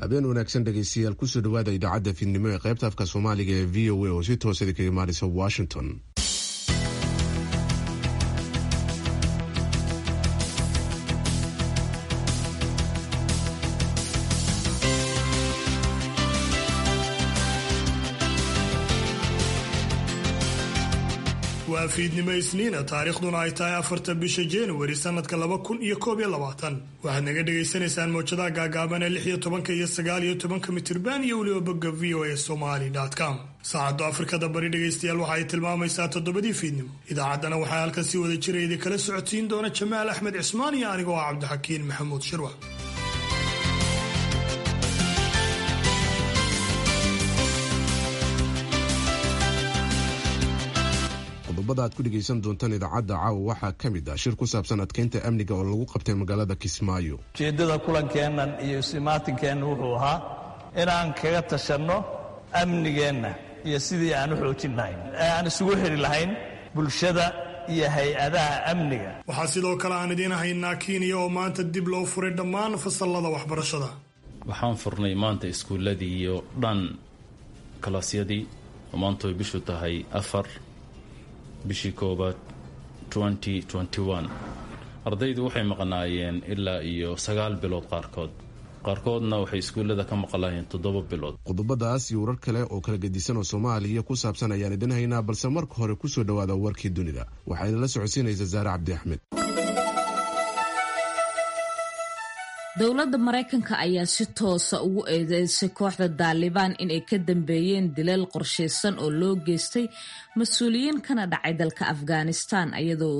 habeen wanaagsan dhegaystayaal kusoo dhawaada idaacadda fiidnimo ee qaybta afka Soomaaliga ee VOA oo si toos ah kaga imaanaysa Washington. waa fiidnimo isniina taariikhduna ay tahay 4 bisha January sanadka 2021 waxaad naga dhageysanaysaan mowjadaha gaagaaban ee 16 iyo 19 mitirban iyo waliba bogga voasomali.com. saacadda Afrikada bari dhageystayaal waxa ay tilmaamaysaa 7 fiidnimo. idaacaddana waxaa halkan si wada jira idin kala socodsiin doona Jamaal Axmed Cismaan iyo anigoo Cabdixakiin Maxamuud Shirwa. qodobada aad ku dhageysan doontaan idaacadda caawa waxaa ka mid ah shir ku saabsan adkeynta amniga oo lagu qabtay magaalada Kismaayo. ujeedada kulankeennan iyo ismaatinkeena wuxuu ahaa inaan kaga tashanno amnigeenna iyo sidii aan u xoojin lahayn aan isugu xiri lahayn bulshada iyo hay-adaha amniga. waxaa sidoo kale aan idiin haynaa Kenya oo maanta dib loo furay dhammaan fasallada waxbarashada. waxaan furnay maanta iskuuladii iyo dhan kalaasyadii oo maanta ay bishu tahay 4 bishii koobaad 2021. ardaydu waxay maqnaayeen ilaa iyo 9 bilood qaarkoodna waxay iskuullada ka maqlaayeen 7 bilood. qodobadaas iyo warar kale oo kala gedisan oo Soomaaliya ku saabsan ayaan idin haynaa, balse marka hore kusoo dhawaada warkii dunida. waxaa idinla socodsiinaysa Zaare Cabdi Axmed. dowladda Mareykanka ayaa si toosa ugu eedeysay kooxda Taliban in ay ka dambeeyeen dilal qorsheysan oo loo geystay mas-uuliyiin kana dhacay dalka Afghanistan iyadoo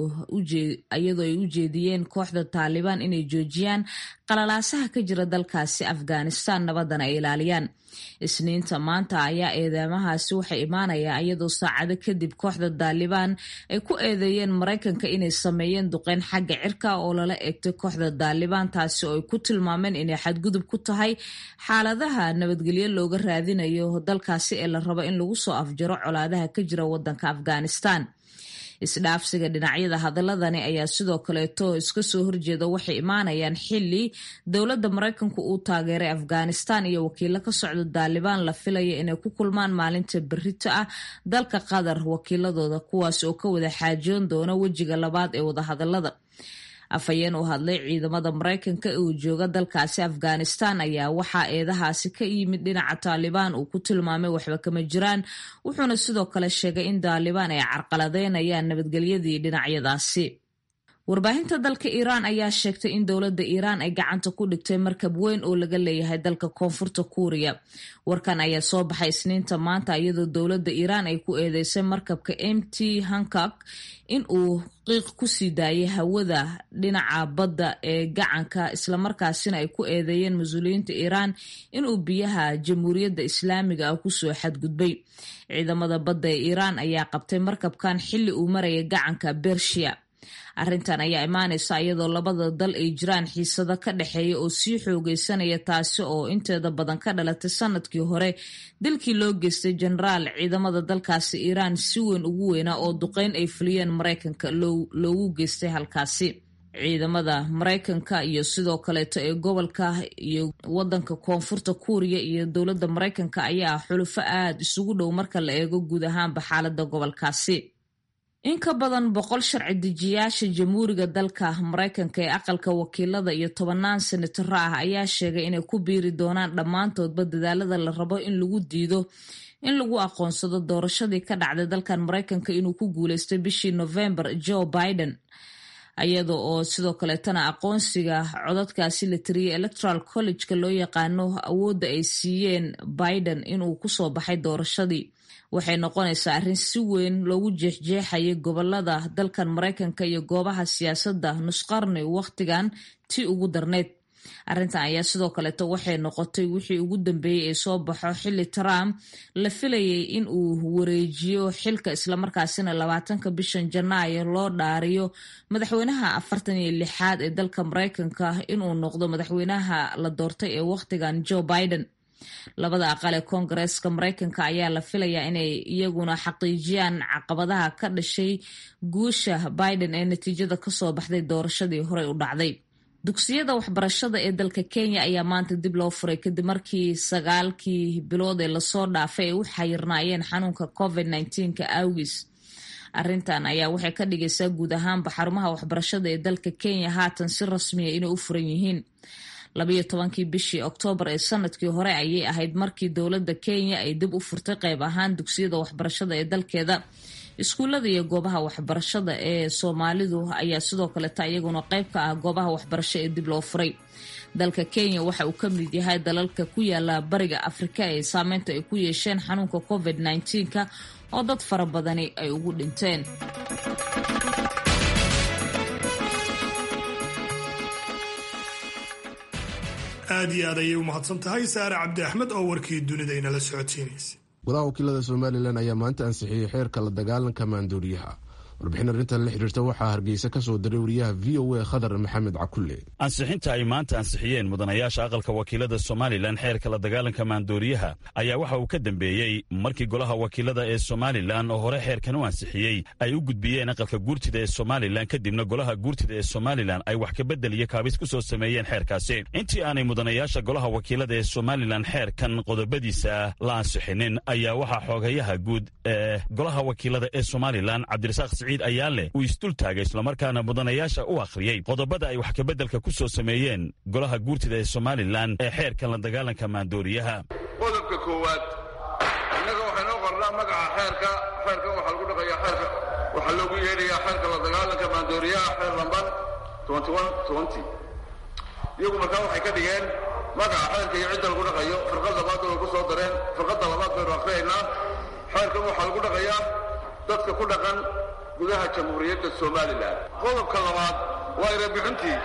ay u jeediyeen kooxda Taliban inay joojiyaan qalalaasaha ka jira dalkaasi Afghanistan nabadana ay ilaaliyaan. isniinta maanta ayaa eedeymahaasi waxay imaanayaan iyadoo saacado kadib kooxda Taliban ay ku eedeeyeen Mareykanka inay sameeyeen duqeyn xagga cirka oo lala eegtay kooxda Taliban, taasi oo ay ku tilmaameen inay xadgudub ku tahay xaaladaha nabadgelyo looga raadinayo dalkaasi ee la rabo in lagu soo afjaro colaadaha ka jira wadanka Afghanistan. isdhaafsiga dhinacyada hadaladani ayaa sidoo kaleeto iska soo horjeeda waxay imaanayaan xili dowladda Mareykanku uu taageeray Afghanistan iyo wakiilo ka socda Taliban la filaya inay ku kulmaan maalinta berrito ah dalka Qatar wakiiladooda, kuwaas oo ka wada xaajoon doona wejiga labaad ee wada hadalada. afhayeen u hadlay ciidamada Mareykanka ee uu jooga dalkaasi Afghanistan ayaa waxaa eedahaasi ka yimid dhinaca Taliban uu ku tilmaamay waxba kama jiraan, wuxuuna sidoo kale sheegay in Taliban ay carqaladeynayaan nabadgelyadii dhinacyadaasi. warbaahinta dalka Iiraan ayaa sheegtay in dowladda Iiraan ay gacanta ku dhigtay markab weyn oo laga leeyahay dalka Koonfurta Kuuriya. warkan ayaa soo baxay isniinta maanta iyadoo dowladda Iiraan ay ku eedeysay markabka MT Hancock in uu qiiq ku sii daayay hawada dhinaca badda ee gacanka, islamarkaasina ay ku eedeeyeen mas-uuliyiinta Iiraan inuu biyaha Jamhuuriyadda Islaamiga ah kusoo xadgudbay. ciidamada badda ee Iiraan ayaa qabtay markabkan xilli uu marayay gacanka Bershiya. arrintan ayaa imaanaysa iyadoo labada dal ay jiraan xiisado ka dhexeeya oo sii xoogeysanaya, taasi oo inteeda badan ka dhalatay sanadkii hore dilkii loo geystay jenaraal ciidamada dalkaasi Iiraan si weyn ugu weynaa oo duqeyn ay fuliyeen Mareykanka loogu geystay halkaasi. ciidamada Mareykanka iyo sidoo kaleeto ee gobolka iyo wadanka Koonfurta Kuuriya iyo dowladda Mareykanka ayaa xulufo aad isugu dhow marka la eego guud ahaanba xaaladda gobolkaasi. in ka badan 100 sharci dejiyaasha jamhuuriga dalka Mareykanka ee aqalka wakiilada iyo 10 senataro ah ayaa sheegay inay ku biiri doonaan dhammaantoodba dadaalada la rabo in lagu diido in lagu aqoonsado doorashadii ka dhacday dalkan Mareykanka inuu ku guuleystay bishii November Joe Biden, iyadoo oo sidoo kaleetana aqoonsiga codadkaasi la tiriyay Electoral College-ka loo yaqaano awoodda ay siiyeen Biden inuu ku soo baxay doorashadii. waxay noqonaysaa arrin si weyn loogu jeexjeexayay gobolada dalkan Mareykanka iyo goobaha siyaasadda nusqarni waqtigan tii ugu darneed. arrintan ayaa sidoo kaleeto waxay noqotay wixii ugu dambeeyey ee soo baxo xilli Trump la filayay in uu wareejiyo xilka, islamarkaasina 20 bishan Janaayo loo dhaariyo madaxweynaha 46aad ee dalka Mareykanka inuu noqdo madaxweynaha la doortay ee waqtigan Joe Biden. labada aqal ee Koongareeska Mareykanka ayaa la filayaa inay iyaguna xaqiijiyaan caqabadaha ka dhashay guusha Biden ee natiijada kasoo baxday doorashadii horey u dhacday. dugsiyada waxbarashada ee dalka Kenya ayaa maanta dib loo furay kadib markii 9 bilood ee lasoo dhaafay ay u xayirnaayeen xanuunka COVID-19 awgis. Arrintan ayaa waxay ka dhigaysaa guud ahaanba xarumaha waxbarashada ee dalka Kenya haatan si rasmi ah inay u furan yihiin. 12 bishii Oktoobar ee sanadkii hore ayay ahayd markii dowladda Kenya ay dib u furtay qayb ahaan dugsiyada waxbarashada ee dalkeeda. Iskuulada iyo goobaha waxbarashada ee Soomaalidu ayaa sidoo kale iyaguna qayb ka ah goobaha waxbarasho ee dib loo furay. Dalka Kenya waxa uu ka mid yahay dalalka ku yaala bariga Afrika ee saameynta ay ku yeesheen xanuunka COVID-19 oo dad fara badani ay ugu dhinteen. aad iyo aad ayay u mahadsan tahay Saare Cabdi Axmed oo warkii dunida inala socodsiinaysay. golaha wakiilada Somaliland ayaa maanta ansixiyay xeerka la dagaalanka maandooriyaha. warbixin arrintan la xiriirta waxaa Hargeysa ka soo diray wariyaha VOA Khadar Maxamed Cakulle. ansixinta ay maanta ansixiyeen mudanayaasha aqalka wakiilada Somaliland xeerka la dagaalanka maandooriyaha ayaa waxa uu ka dambeeyey markii golaha wakiilada ee Somaliland oo hore xeerkan u ansixiyey ay u gudbiyeen aqalka guurtida ee Somaliland kadibna golaha guurtida ee Somaliland ay wax ka bedel iyo kaabis ku soo sameeyeen xeerkaasi. intii aanay mudanayaasha golaha wakiilada ee Somaliland xeerkan qodobadiisa la ansixinin ayaa waxa xoogayaha guud ee golaha wakiilada ee Somaliland Cabdirasaaq ayaa leh uu isdul taagay islamarkaana mudanayaasha u akhriyey qodobada ay wax ka beddelka ku soo sameeyeen golaha guurtida ee Somaliland ee xeerkan la dagaalanka maandooriyaha. qodobka koowaad innaga waxaynoo qornaa magaca xeerkan waxaa lagu dhaqayaa xeerka waxaa loogu yeedhayaa xeerka la dagaalanka maandooriyaha xeer lambar 2120 iyagu markaa waxay ka dhigeen magaca xeerka iyo cidda lagu dhaqayo firqad labaad way ku soo dareen firqadda labaad baynu akhriyaynaa xeerkan waxaa lagu dhaqayaa dadka ku dhaqan gudaha jamhuuriyadda Somaliland. qodobka labaad waa erebixintii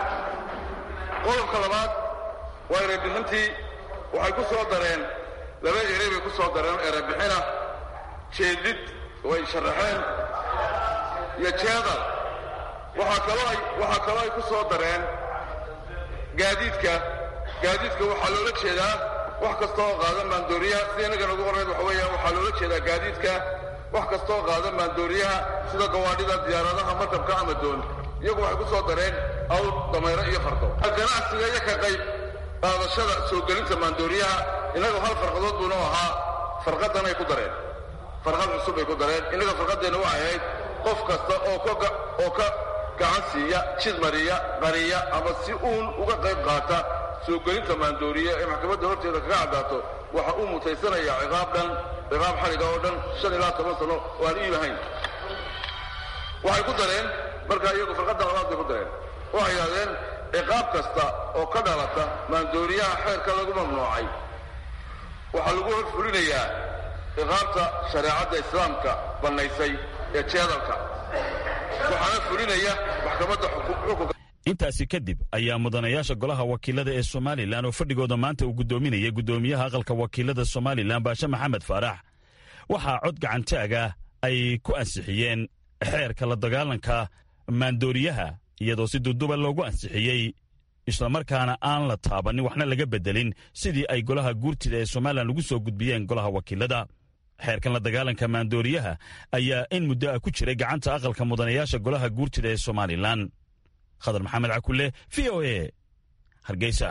waxay ku soo dareen laba erey bay ku soo dareen erebixina jeedid way sharaxeen iyo jeedal waxaa kaloo ay ku soo dareen gaadiidka waxaa loola jeedaa wax kasta oo qaada maandooriyaha sida inaga nagu qorneed waxa weeyaan waxaa loola jeedaa gaadiidka wax kasta oo qaada maandooriyaha sida gawaadhida diyaaradaha markabka ama doon iyagu waxay ku soo dareen awr dameero iyo fardo ganacsiga iyo ka qayb qaadashada soo gelinta maandooriyaha inagu hal farqadood buuna ahaa farqadan ay ku dareen farqad cusub ay ku dareen inaga farqadeena waxay ahayd qof kasta oo ka gacan siiya jidmariya qariya ama si uun uga qayb qaata soo gelinta maandooriya ee maxkamadda horteeda kaga caddaato waxa uu mutaysanayaa ciqaab xaliga oo dhan 5 ilaa 10 sano oo aan iilahayn. waxay ku dareen markaa iyagu farqadda labaad bay ku dareen waxay yidhahdeen ciqaab kasta oo ka dhalata maandooriyaha xeerka lagu mamnuucay waxaa lagu fulinayaa ciqaabta shareecadda islaamka bannaysay ee jeedalka waxaana fulinaya maxkamadda xukunka. intaasi kadib ayaa mudanayaasha golaha wakiilada ee Somaliland oo fadhigooda maanta uu gudoominayay gudoomiyaha aqalka wakiilada Somaliland Baasha Maxamed Faarax waxaa cod gacantaaga ay ku ansixiyeen xeerka la dagaalanka maandooriyaha iyadoo si duuduba loogu ansixiyey islamarkaana aan la taabanin waxna laga bedelin sidii ay golaha guurtida ee Somaliland ugu soo gudbiyeen golaha wakiilada. xeerkan la dagaalanka maandooriyaha ayaa in muddo ah ku jiray gacanta aqalka mudanayaasha golaha guurtida ee Somaliland. Khadar Maxamed Cakulle, VOA, Hargeysa.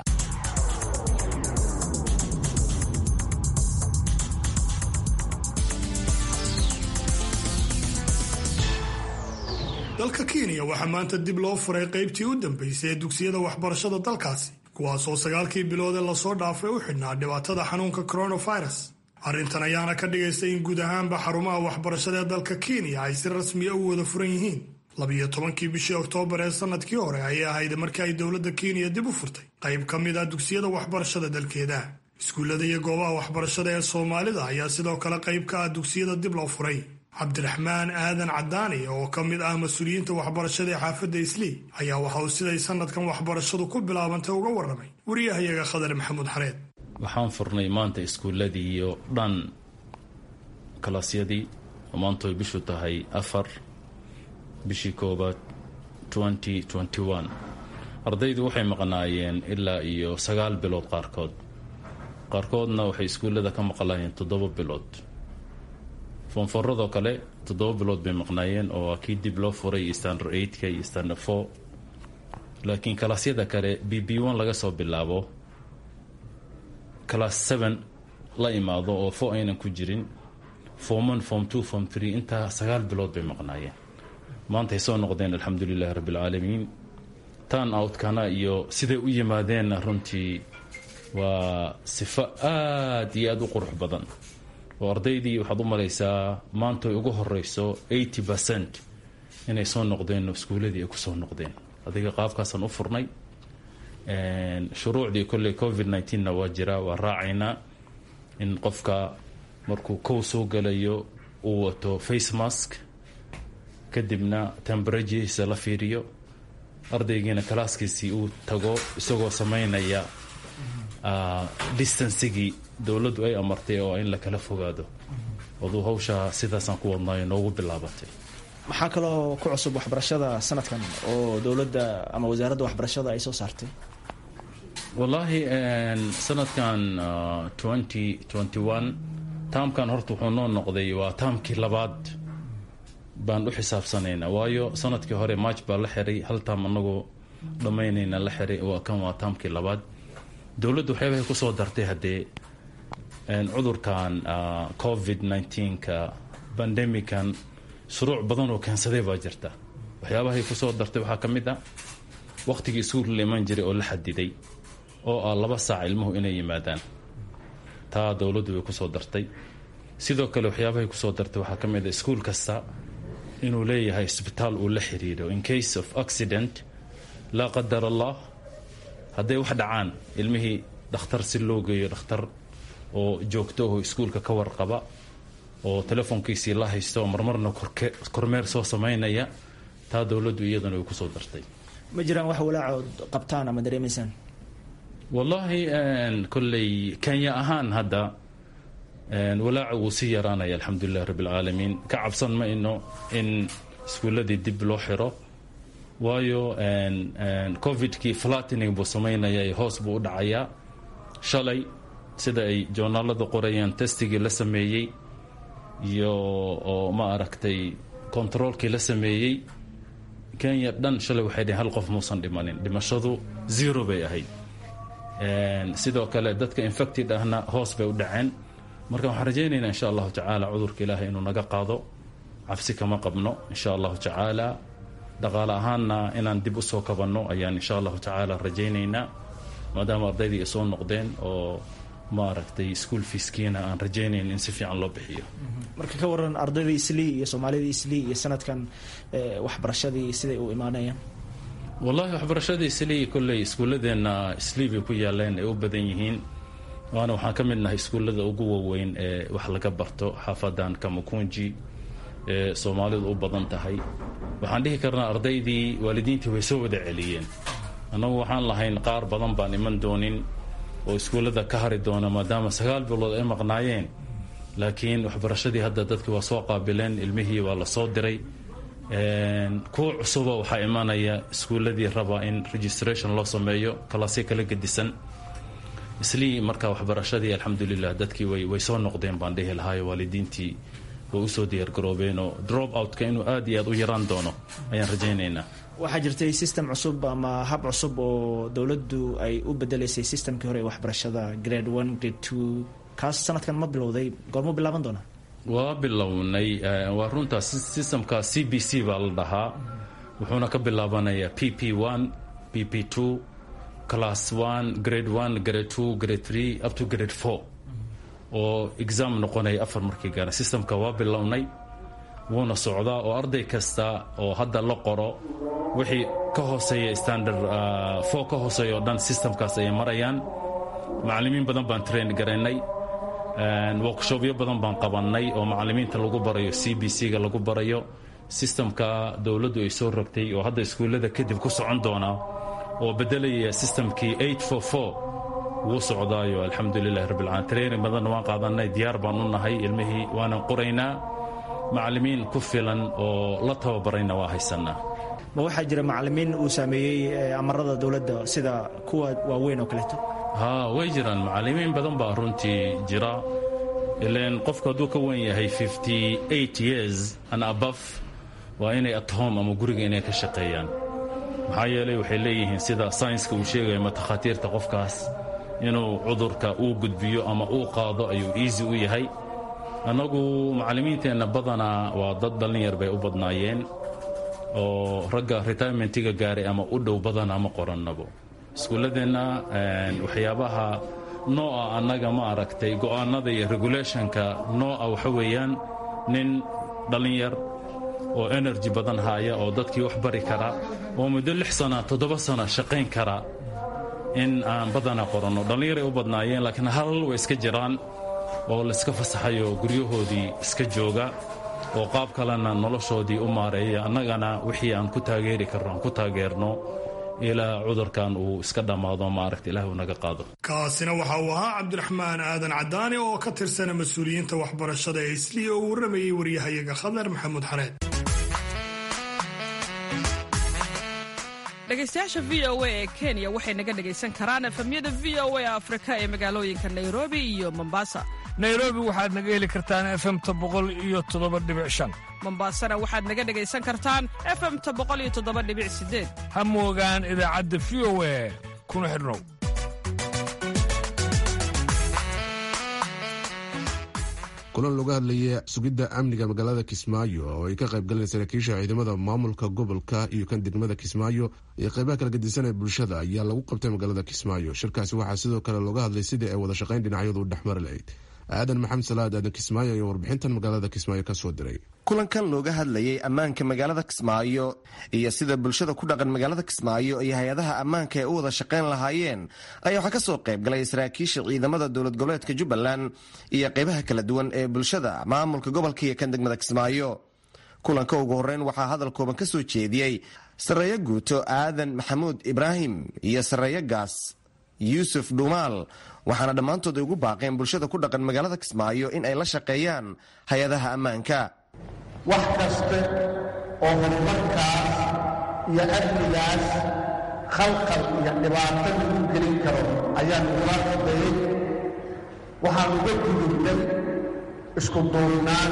dalka Kenya waxaa maanta dib loo furay qaybtii u dambeysay ee dugsiyada waxbarashada dalkaasi kuwaasoo 9 bilood ee lasoo dhaafay u xidhnaa dhibaatada xanuunka coronavirus. arrintan ayaana ka dhigaysay in guud ahaanba xarumaha waxbarashada ee dalka Kenya ay si rasmi ah u wada furan yihiin. 12 bishii Oktoobar ee sanadkii hore ayay ahayd markii ay dowladda Kenya dib u furtay qayb ka mid ah dugsiyada waxbarashada dalkeeda. iskuulada iyo goobaha waxbarashada ee Soomaalida ayaa sidoo kale qayb ka ah dugsiyada dib loo furay. Cabdiraxmaan Aadan Cadaani oo ka mid ah mas'uuliyiinta waxbarashada ee xaafadda Islii ayaa waxa uu siday sanadkan waxbarashadu ku bilaabantay uga warramay wariyahayaga Khadar Maxamuud Xareed. waxaan furnay maanta iskuuladii iyo dhan kalaasyadii maanta ay bishu tahay 4 bishii koobaad 2021 ardaydu waxay maqnaayeen ilaa iyo 9 bilood qaarkoodna waxay iskuullada ka maqlaayeen 7 bilood. foonforadoo kale 7 bilood bay maqnaayeen oo kii dib loo furay standard 8ka iyo standard 4 laakiin kalaasyada kale bb1 laga soo bilaabo class 7 la imaado oo 4 aynan ku jirin form 1 form 2 form 3 intaa 9 bilood bay maqnaayeen. maanta ay soo noqdeen alxamdulilahi rabbilcaalamiin. tan outkana iyo siday u yimaadeen runtii waa sifo aad iyo aad u qurux badan oo ardaydii waxaad u malaysaa maanta ay ugu horeyso 80% inay soo noqdeen iskuuladii ay ku soo noqdeen. adiga qaabkaasaan u furnay. shuruucdii kolley covid-19na waa jira, waa raacaynaa in qofka markuu kow soo galayo uu wato face mask, kadibna temberaturehiisa la fiiriyo, ardaygiina kalaaskiisii uu tago isagoo samaynaya distancigii dowladdu ay amartay oo in la kala fogaado. aduu hawshaa sidaasaan ku wadnaayo noogu bilaabatay. maxaa kaloo ku cusub waxbarashada sanadkan oo dowladda ama wasaaradda waxbarashada ay soo saartay? wallaahi sanadkan 2021 taamkan horta wuxuu noo noqday waa taamkii labaad baan u xisaabsanaynaa, waayo sanadkii hore march baa la xiray, hal taam anagoo dhammaynayna la xiray, kan waa taamkii labaad. dowladdu waxyaabahay ku soo dartay haddee cudurkan covid-19ka bandemican shuruuc badan oo keensaday baa jirta. waxyaabahay ku soo dartay waxaa ka mid ah wakhtigii iskuul la iman jiray oo la xadiday oo 2 saac ilmuhu inay yimaadaan. taa dowladdu way ku soo dartay. sidoo kale waxyaabahay ku soo dartay waxaa ka mid ah iskuul kasta inuu leeyahay isbitaal uu la xiriiro in case of accident, laa qadar allah, hadday wax dhacaan ilmihii dhakhtar si loo geeyo, dhakhtar oo joogto oo iskuulka ka warqaba oo telefoonkiisii la haysto oo marmarna kormeer soo samaynaya. taa dowladdu iyadana way ku soo dartay. ma jiraan wax walaacood qabtaan ama dareemaysaan? wallaahi kolley kenya ahaan hadda walaaca wuu sii yaraanaya alxamdulilahi rabbilcaalamiin. ka cabsan ma ino in iskuulladii dib loo xiro, waayo covidkii flattening buu samaynaya, hoos buu u dhacayaa. shalay sida ay joornaalada qorayaan testigii la sameeyey iyo oo ma aragtay controolkii la sameeyey kenya dhan shalay waxay dhaheen hal qof muusan dhimanin, dhimashadu 0 bay ahayd. sidoo kale dadka infected ahna hoos bay u dhaceen. marka waxaan rajaynaynaa insha allahu tacaala cudurka ilaahay inuu naga qaado, cabsi kama qabno insha allahu tacaala. dhaqaale ahaanna inaan dib u soo kabanno ayaan insha allahu tacaala rajaynaynaa, maadaama ardaydii ay soo noqdeen oo ma aragtay school feeskiina aan rajaynayn in si fiican loo bixiyo. marka ka waran ardaydii islii iyo soomaalidii islii iyo sanadkan waxbarashadii siday u imaanayaan? wallaahi waxbarashadii islii kolley iskuulladeenna islii bay ku yaaleen, ay u badan yihiin. waana waxaan ka mid nahay iskuullada ugu waaweyn ee wax laga barto xaafadan kamakunji ee soomaalidu u badan tahay. waxaan dhihi karnaa ardaydii waalidiintii way soo wada celiyeen. annagu waxaan lahayn qaar badan baan iman doonin oo iskuullada ka hari doona maadaama 9 bilood ay maqnaayeen, laakiin waxbarashadii hadda dadkii waa soo qaabileen, ilmihii waa la soo diray. kuwa cusuba waxaa imanaya iskuulladii raba in registration loo sameeyo, kalaasyo kala gedisan. islii marka waxbarashadii alxamdulilah dadkii way soo noqdeen baan dhihi lahaay. waalidiintii way usoo diyaargaroobeen oo drop outka inuu aad iyo aad u yaraan doono ayaan rajaynaynaa. waxaa jirtay system cusub ama hab cusub oo dowladdu ay u bedelaysay systemkii hore ee waxbarashada grade 1 grade 2, kaas sanadkan ma bilowday? goormuu bilaaban doonaa? waa bilownay. waa runtaa systemka CBC baa la dhahaa. wuxuuna ka bilaabanayaa PP1 PP2 class 1 grade 1 grade 2 grade 3 up to grade 4 oo exam noqonaya 4 markii gaara. systemka waa bilownay, wuuna socdaa oo arday kasta oo hadda la qoro wixii ka hooseeya standard 4 ka hooseeya oo dhan systemkaas ay marayaan. macallimiin badan baan train garaynay, workshopyo badan baan qabanay oo macallimiinta lagu barayo CBC-ga lagu barayo. systemka dowladdu ay soo rogtay oo hadda iskuullada kadib ku socon doona oo bedelaya systemkii 844 wuu socdaayo alxamdulilahi rabbilcaalamiin. training badanna waan qaadanay, diyaar baan u nahay, ilmihii waanan qoraynaa, macallimiin ku filan oo la tababarayna waa haysanaa. ma waxaa jira macallimiin uu saameeyey amarada dowladda sida kuwa waaweyn oo kaleeto? way jiraan macallimiin badan baa runtii jira. ileen qofku hadduu ka weyn yahay 58 years and above waa inay at home ama guriga inay ka shaqeeyaan. maxaa yeelay waxay leeyihiin sida saynska uu sheegaya matakhaatiirta qofkaas inuu cudurka uu gudbiyo ama uu qaado ayuu easy u yahay. annagu macallimiinteenna badanaa waa dad dhallinyar bay u badnaayeen oo ragga retirementiga gaaray ama u dhow badanaa ma qorannabo. iskuulladeenna waxyaabaha nooca annaga ma aragtay go'aannada iyo regulationka nooca waxa weeyaan nin dhallinyar oo energy badan haya oo dadkii wax bari kara oo muddo 6 sana 7 sana shaqayn kara in aan badanaa qoranno. dhallinyaray u badnaayeen laakiin hal way iska jiraan oo layska fasaxayo guryahoodii iska jooga oo qaab kalena noloshoodii u maareeya. annagana wixii aan ku taageeri karno aan ku taageerno ilaa cudurkan uu iska dhammaado maaragta ilaah uu naga qaado. kaasina waxa uu ahaa cabdiraxmaan aadan cadaani oo ka tirsana mas-uuliyiinta waxbarashada ee isliya oo warramayay waryahayaga khadar maxamuud xareed. dhegaystayaasha v o a ee kenya waxay naga dhegaysan karaan efemyada v o a afrika ee magaalooyinka nairobi iyo mombasa. nairobi waxaad naga heli kartaan efemta 107.5. mombasana waxaad naga dhegaysan kartaan efemta 107.8. ha moogaan idaacadda v o a kuna xidhnow. kulan looga hadlaya sugidda amniga magaalada Kismaayo oo ay ka qayb galeen saraakiisha ciidamada maamulka gobolka iyo kan degmada Kismaayo iyo qaybaha kala gedisan ee bulshada ayaa lagu qabtay magaalada Kismaayo. shirkaasi waxaa sidoo kale looga hadlay sidii ay wada shaqayn dhinacyadu u dhexmari lahayd. aadan maxamed salaad aadan Kismaayo iyo warbixintan magaalada Kismaayo ka soo diray. kulankan looga hadlayay ammaanka magaalada Kismaayo iyo sida bulshada ku dhaqan magaalada Kismaayo iyo hay'adaha ammaanka ee u wada shaqayn lahaayeen ayaa waxaa ka soo qayb galay saraakiisha ciidamada dowlad goboleedka Jubbaland iyo qaybaha kala duwan ee bulshada maamulka gobolka iyo kan degmada Kismaayo. kulanka ugu horeyn waxaa hadal kooban ka soo jeediyey Sareeyo Guuto Aadan Maxamuud Ibraahim iyo Sareeyo Gaas Yuusuf Dhumaal, waxaana dhammaantood ay ugu baaqeen bulshada ku dhaqan magaalada Kismaayo in ay la shaqeeyaan hay-adaha ammaanka. wax kasta oo horumarkaas iyo amnigaas khalkhal iyo dhibaato lagu gelin karo ayaan ugula shaqeeyey. waxaan uga gudubnay isku duubnaan,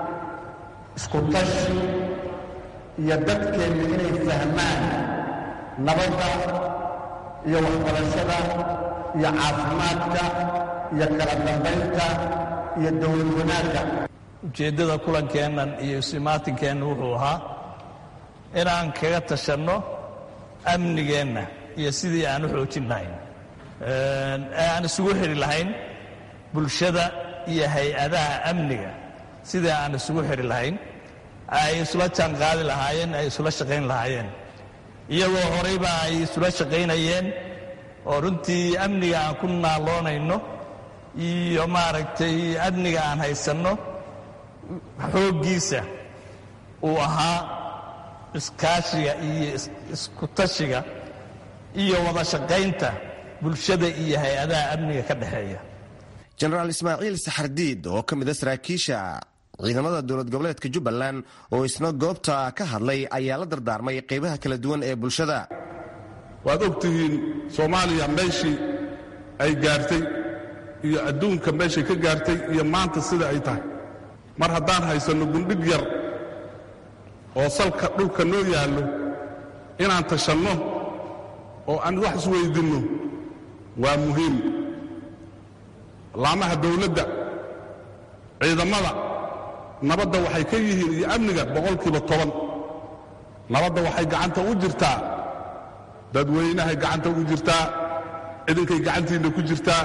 isku tashi iyo dadkeenna inay fahmaan nabadda iyo waxbarashada iyo caafimaadka iyo kala dambaynta iyo dowlad wanaagga. ujeeddada kulankeennan iyo isimaatinkeena wuxuu ahaa inaan kaga tashanno amnigeenna iyo sidii aan u xoojin lahayn ee aan isugu xidhi lahayn bulshada iyo hay-adaha amniga sidii aan isugu xidhi lahayn ay isula jaanqaadi lahaayeen ay isula shaqayn lahaayeen iyagoo horeyba ay isula shaqaynayeen oo runtii amniga aan ku naaloonayno iyo maaragtay amniga aan haysanno xooggiisa uu ahaa iskaashiga iyo isku tashiga iyo wada shaqaynta bulshada iyo hay-adaha amniga ka dhexeeya. jenaraal Ismaaciil Saxardiid oo ka mid ah saraakiisha ciidamada dowlad goboleedka Jubbaland oo isna goobta ka hadlay ayaa la dardaarmay qaybaha kala duwan ee bulshada. waad ogtihiin Soomaaliya meeshii ay gaartay iyo adduunka meeshii ka gaartay iyo maanta sida ay tahay. mar haddaan haysanno gundhig yar oo salka dhulka noo yaallo inaan tashanno oo aan wax isweydinno waa muhiim. laamaha dawladda ciidamada nabadda waxay ka yihiin iyo amniga 10%. nabadda waxay gacanta u jirtaa dadweynahay gacanta ugu jirtaa, idinkay gacantiinna ku jirtaa.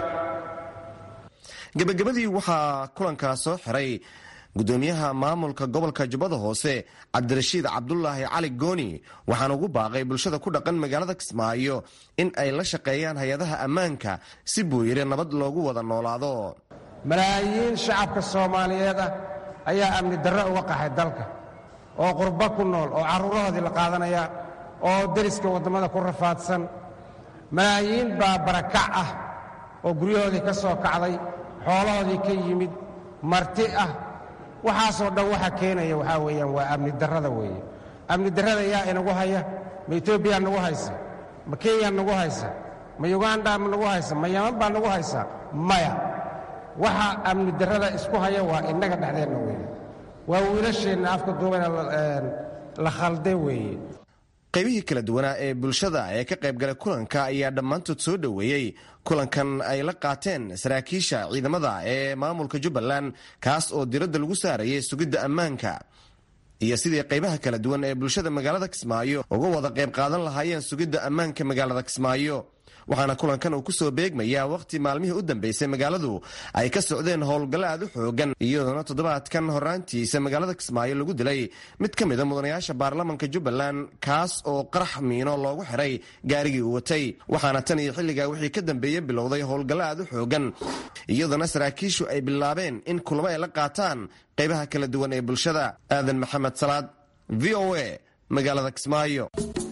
gabagabadii waxaa kulankaa soo xiray gudoomiyaha maamulka gobolka Jubbada Hoose Cabdirashiid Cabdulaahi Cali Gooni, waxaana ugu baaqay bulshada ku dhaqan magaalada Kismaayo in ay la shaqeeyaan hay-adaha ammaanka si buu yiri nabad loogu wada noolaado. malaayiin shacabka Soomaaliyeed ayaa amni darro uga qaxay dalka oo qurba ku nool oo carruurahoodii la qaadanaya oo dariska wadamada ku rafaadsan. malaayiin baa barakac ah oo guryahoodii ka soo kacday, xoolahoodii ka yimid, marti ah. waxaasoo dhan waxa keenaya waxaa weeyaan waa amni darrada weeye. amni darrada yaa inagu haya? ma Etoobiya nagu haysa? ma Kenya nagu haysa? ma Uganda nagu haysa? ma Yemen baa nagu haysa? maya. waxa amni darrada isku haya waa innaga dhexdeenna weeye. waa wiilasheenna afka duubana la khalday weeye. qaybihii kala duwanaa ee bulshada ee ka qaybgalay kulanka ayaa dhammaantood soo dhoweeyey kulankan ay la qaateen saraakiisha ciidamada ee maamulka jubbaland kaas oo diradda lagu saarayay sugidda ammaanka iyo sidii qaybaha kala duwan ee bulshada magaalada Kismaayo uga wada qayb qaadan lahaayeen sugidda ammaanka magaalada Kismaayo. waxaana kulankan uu ku soo beegmayaa waqti maalmihii u dambeysay magaaladu ay ka socdeen howlgallo aad u xoogan iyadoona toddobaadkan horaantiisa magaalada Kismaayo lagu dilay mid ka mid a mudanayaasha baarlamanka Jubbaland kaas oo qarax miino loogu xiray gaarigii uu watay waxaana tan iyo xilligaa wixii ka dambeeyey bilowday howlgallo aad u xoogan iyadoona saraakiishu ay bilaabeen in kulamo ay la qaataan qaybaha kala duwan ee bulshada. aadan maxamed salaad, VOA, magaalada Kismaayo.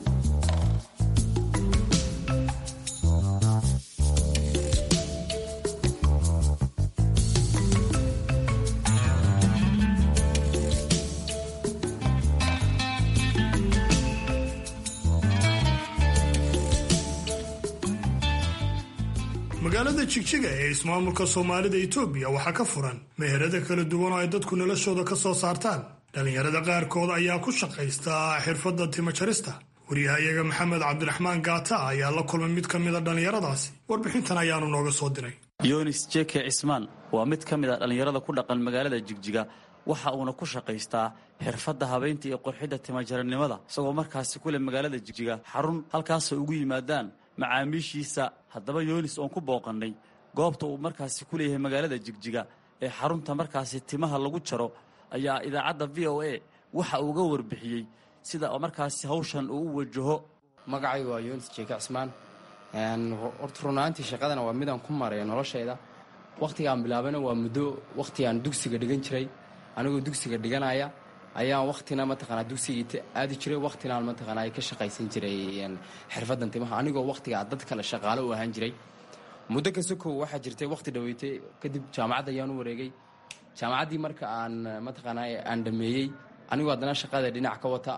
magaalada Jigjiga ee ismaamulka Soomaalida Itoobiya waxaa ka furan meherada kala duwan oo ay dadku noloshooda ka soo saartaan. dhalinyarada qaarkood ayaa ku shaqaysta xirfadda timo jarista. wariyahayaga Maxamed Cabdiraxmaan Gaata ayaa la kulmay mid ka mid a dhalinyaradaasi. warbixintan ayaanu nooga soo diray. Yonis Jeke Ismaan waa mid ka mid a dhalinyarada ku dhaqan magaalada Jigjiga waxa uuna ku shaqaystaa xirfadda habeynta iyo qurxidda timo jarnimada isagoo markaasi ku leh magaalada Jigjiga xarun halkaas ugu yimaadaan macaamiishiisa. haddaba Yonis oon ku booqannay goobta uu markaasi ku leeyahay magaalada Jigjiga ee xarunta markaasi timaha lagu jaro ayaa idaacadda VOA waxa uu uga warbixiyey sida markaasi hawshan uu u wajaho. magacaygu waa Yonis Jeke Ismaan. horta runaantii shaqadana waa midaan ku maray noloshayda. waqtigaan bilaabayna waa muddo waqtigaan dugsiga dhigan jiray. anigoo dugsiga dhiganaya ayaan waqtina mataqaanaa dugsiga aadi jiray, waqtina mataqaanaa ay ka shaqaysan jiray xirfadan timaha anigoo waqtiga dad kale shaqaale u ahaan jiray. muddo kasta koo waxaa jirtay waqti dhaweeytay kadib jaamacad ayaan u wareegay. jaamacaddii marka aan mataqaanaa aan dhameeyey anigoo haddana shaqada dhinac ka wata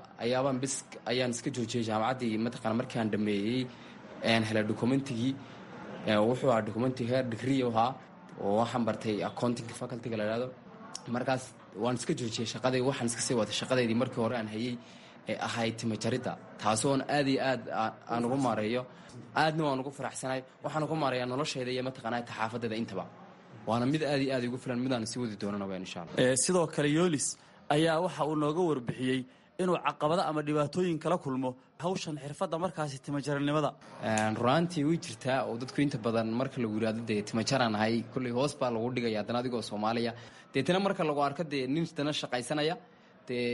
ayaan iska joojiyey jaamacaddii. mataqaanaa markii aan dhameeyey helay dokumentigii wuxuu ahaa dokumenti heer degree ahaa oo waxaan bartay accounting faculty-ga la yidhahdo. markaas waan iska joojiyey shaqadii, waxaan iska sii watay shaqadeydii markii hore aan hayey ee ahayd timo jaridda, taasoon aad iyo aad aan ugu maareeyo. aadna waan ugu faraxsanahay. waxaan ugu maareeyaa noloshayda iyo mataqaanaa taxaafadeeda intaba. waana mid aad iyo aad ugu filan midaan sii wadi doonana insha Allah. sidoo kale Yonis ayaa waxa uu nooga warbixiyey inuu caqabado ama dhibaatooyin kala kulmo hawshan xirfadda markaasi timo jarnimada. runaantii way jirtaa oo dadku inta badan marka lagu yiraahdo dee timo jaraan ahay kulley hoos baa lagu dhigaya haddana adigoo Soomaaliya deetana marka lagu arko dee nin dana shaqaysanaya dee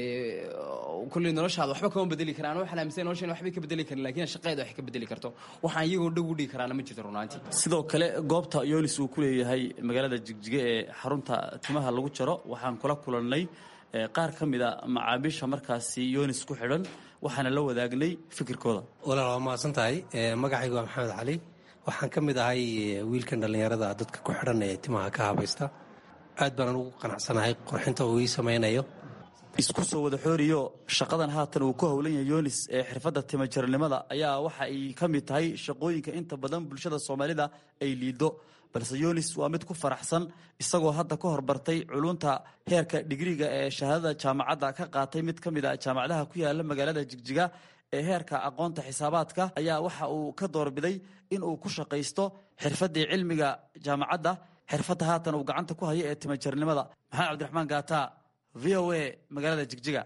kulley noloshaada waxba kama bedeli karaan. waxaan aaminsan noloshan waxba ka bedeli karin laakiin shaqadeeda wax ka bedeli karto. waxaan iyagoo dhow u dhigi karaana ma jirto runaantii. sidoo kale goobta Yonis uu ku leeyahay magaalada Jigjiga ee xarunta timaha lagu jaro waxaan kula kulannay qaar ka mid a macaamiisha markaasi Yonis ku xidhan waxaana la wadaagnay fikirkooda. walaal waa mahadsan tahay. magacaygu waa Maxamed Cali. waxaan ka mid ahay wiilkan dhallinyarada dadka ku xidhan ee timaha ka habaysta. aad baan ugu qanacsanahay qurxinta uu ii samaynayo. isku soo wada xooriyo shaqadan haatan uu ku howlan yahay Yonis ee xirfadda timo jarnimada ayaa waxa ay ka mid tahay shaqooyinka inta badan bulshada Soomaalida ay liido, balse Yonis waa mid ku faraxsan isagoo hadda ka horbartay culunta heerka digriga ee shahaadada jaamacadda ka qaatay mid ka mid ah jaamacadaha ku yaala magaalada Jigjiga ee heerka aqoonta xisaabaadka ayaa waxa uu ka doorbiday in uu ku shaqaysto xirfadii cilmiga jaamacadda. xirfadda haatan uu gacanta ku hayo ee timo jarnimada. Maxamed Cabdiraxmaan Gaata, VOA, magaalada Jigjiga.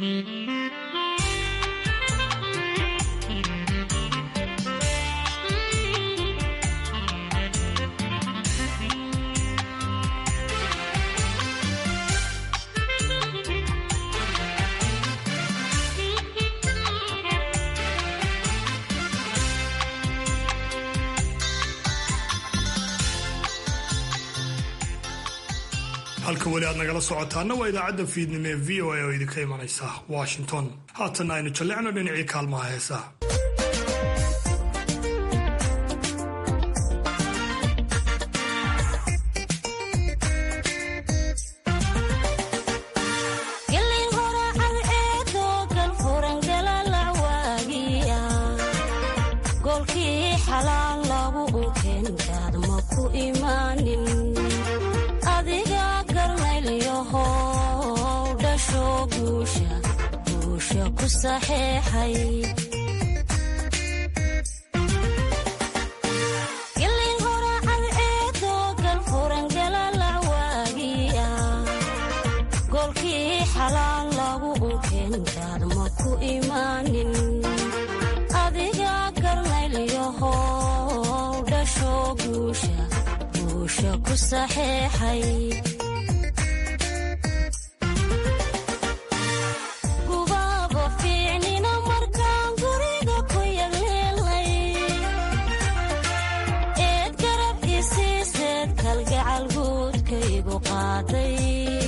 halka weli aad nagala socotaana waa idaacadda fiidnimo ee VOA oo idinka imanaysa Washington. haatan aynu jallecno dhinacii kaalmaha heesaha. Guusha ku saxeexay gelin horacad eedoo galfuran galalacwaagiya goolkii xalaal lagu unkeenkaad ma ku imaanin adiga garnaylyahow dhasho guusha ku saxeexay gubaabo fiicnina markaan guriga ku yagleelay eed garab isiiseed kalgacal guudkaygu qaaday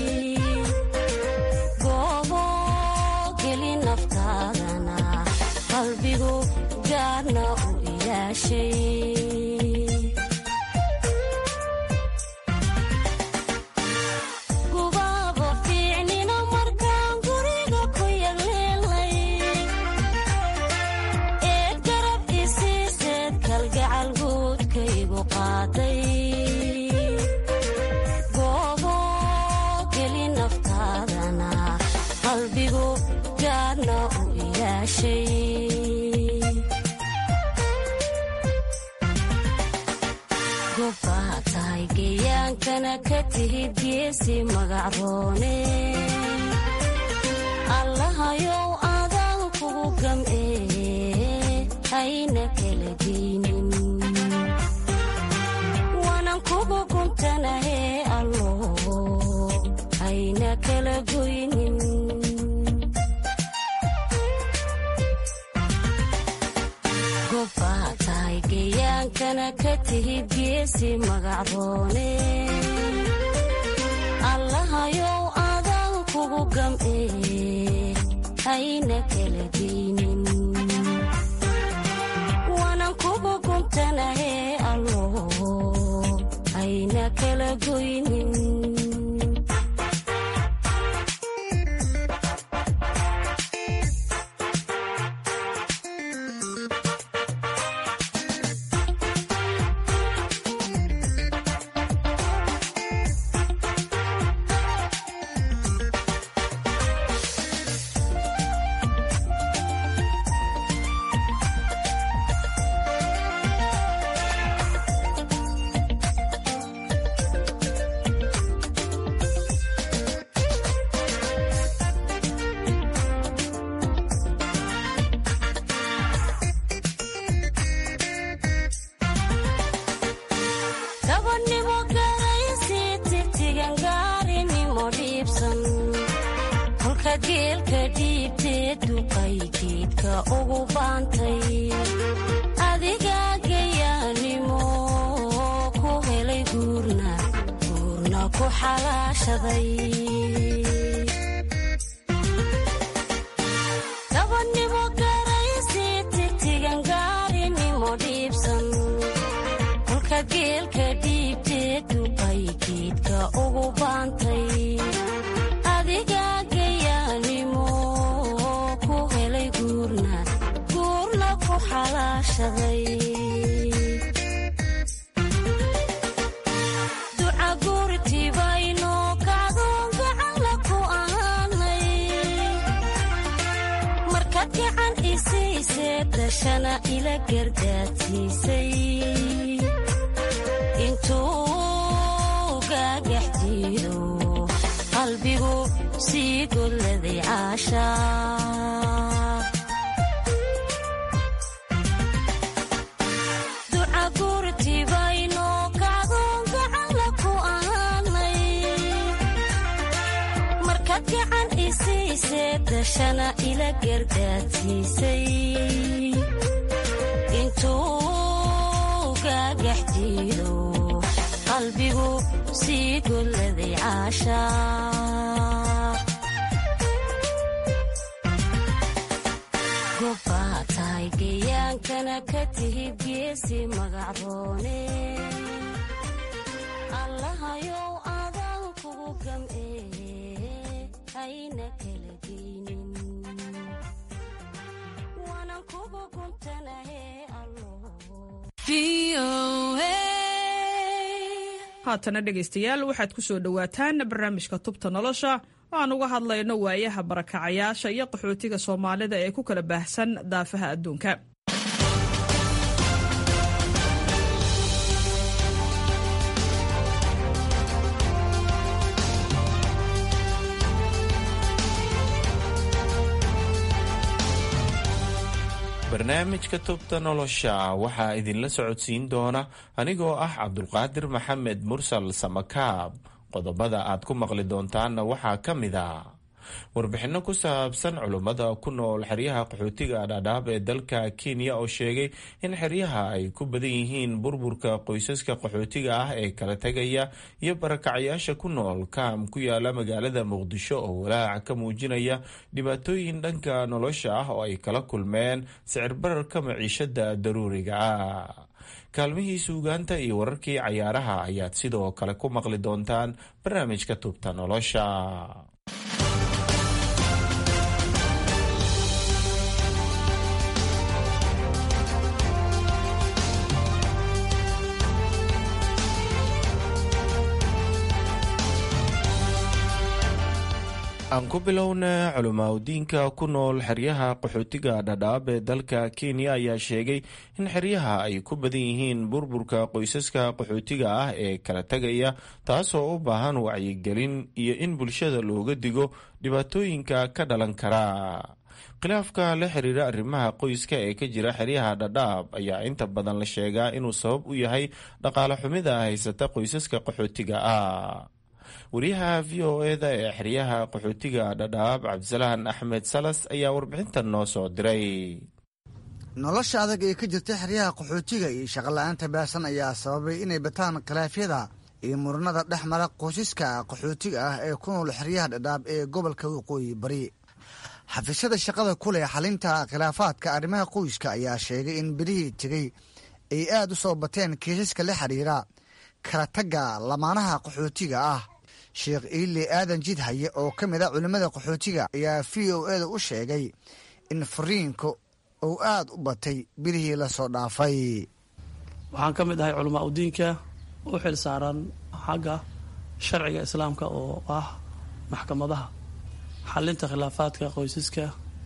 goobo geli naftaadana qalbigu gaarna u ilaashay goobo geli naftaadana qalbigu gaarna u ilaashay gobbaa tahay geyaankana ka tihid geesi magacroone allahayow adaan kugu gam'ee hayna kala geynin kugu kuntanahe allo hayna kala goynin gobbaa tahay geyaankana ka tihid geesi magacroone allahayow adaan kugu gam'ee hayna kala geynin waanan kugu kuntanahe allo hayna kala goynin geelka dhiibtee duqay geedka ugu baantay adiga gayaanimo ku helay guurna ku xalaashaday gabadhnimo garaysi tigtigan gaarinimo dhiibsan kolka geelka dhiibtee duqay geedka ugu baantay adiga gayaanimo ku helay guurna ku xalaashaday duca guurtibayno kaadoon gacanla ku ahaanay markaad gacan isiisee dashana ila gardaadsiisay intuu gaagaxjiido qalbigu sii golladay caashaa duca guurtibayno kaadoon gacanla ku ahaanay markaad gacan isiisee dashana ila gardaadsiisay intuu gaagaxjiido qalbigu sii golladay caashaa gobbaa tahay geyaankana ka tihid geesi magacroone allahayow adaan kugu gam'ee hayna kala geynin waanan kugu guntanahe allo haatana dhegaystayaal waxaad ku soo dhowaataan barnaamijka tubta nolosha aan uga hadlayno waayaha barakacayaasha iyo qaxootiga Soomaalida ee ku kala baahsan daafaha adduunka. barnaamijka tubta nolosha waxaa idinla socodsiin doona anigoo ah Cabdulqaadir Maxamed Mursal Samakaab. qodobada aad ku maqli doontaanna waxaa ka mid ah warbixino ku saabsan culummada ku nool xeryaha qaxootiga Dadaab ee dalka Kenya oo sheegay in xeryaha ay ku badan yihiin burburka qoysaska qaxootiga ah ee kala tagaya iyo barakacayaasha ku nool kaam ku yaala magaalada Muqdisho oo walaac ka muujinaya dhibaatooyin dhanka nolosha ah oo ay kala kulmeen sicir bararka maciishada daruuriga ah. kaalmihii suugaanta iyo wararkii cayaaraha ayaad sidoo kale ku maqli doontaan barnaamijka tubta nolosha. aan ku bilowna culimaadudiinka ku nool xeryaha qaxootiga Dadaab ee dalka Kenya ayaa sheegay in xeryaha ay ku badan yihiin burburka qoysaska qaxootiga ah ee kala tagaya, taasoo u baahan wacyigelin iyo in bulshada looga digo dhibaatooyinka ka dhalan kara. khilaafka la xiriira arrimaha qoyska ee ka jira xeryaha Dadaab ayaa inta badan la sheegaa inuu sabab u yahay dhaqaale xumida haysata qoysaska qaxootiga ah. wariyaha VOA-da ee xeryaha qaxootiga Dadaab Cabdisalaan Axmed Salas ayaa warbixintan noo soo diray. nolosha adag ee ka jirta xeryaha qaxootiga iyo shaqo-la'aanta baasan ayaa sababay inay bataan khilaafyada iyo muranada dhex mara qoysaska qaxootiga ah ee ku nool xeryaha Dadaab ee gobolka Waqooyi Bari. xafiisyada shaqada ku leh xalinta khilaafaadka arrimaha qoyska ayaa sheegay in birihii tegey ay aad u soo bateen kiisaska la xiriira kala tagga lamaanaha qaxootiga ah. sheekh Iile Aadan Jidhaye oo ka mid ah culimada qaxootiga ayaa VOA-da u sheegay in furiinku uu aad u batay birihii la soo dhaafay. waxaan ka mid ahay culamaa u diinka u xil saaran xagga sharciga islaamka oo ah maxkamadaha xalinta khilaafaadka qoysaska.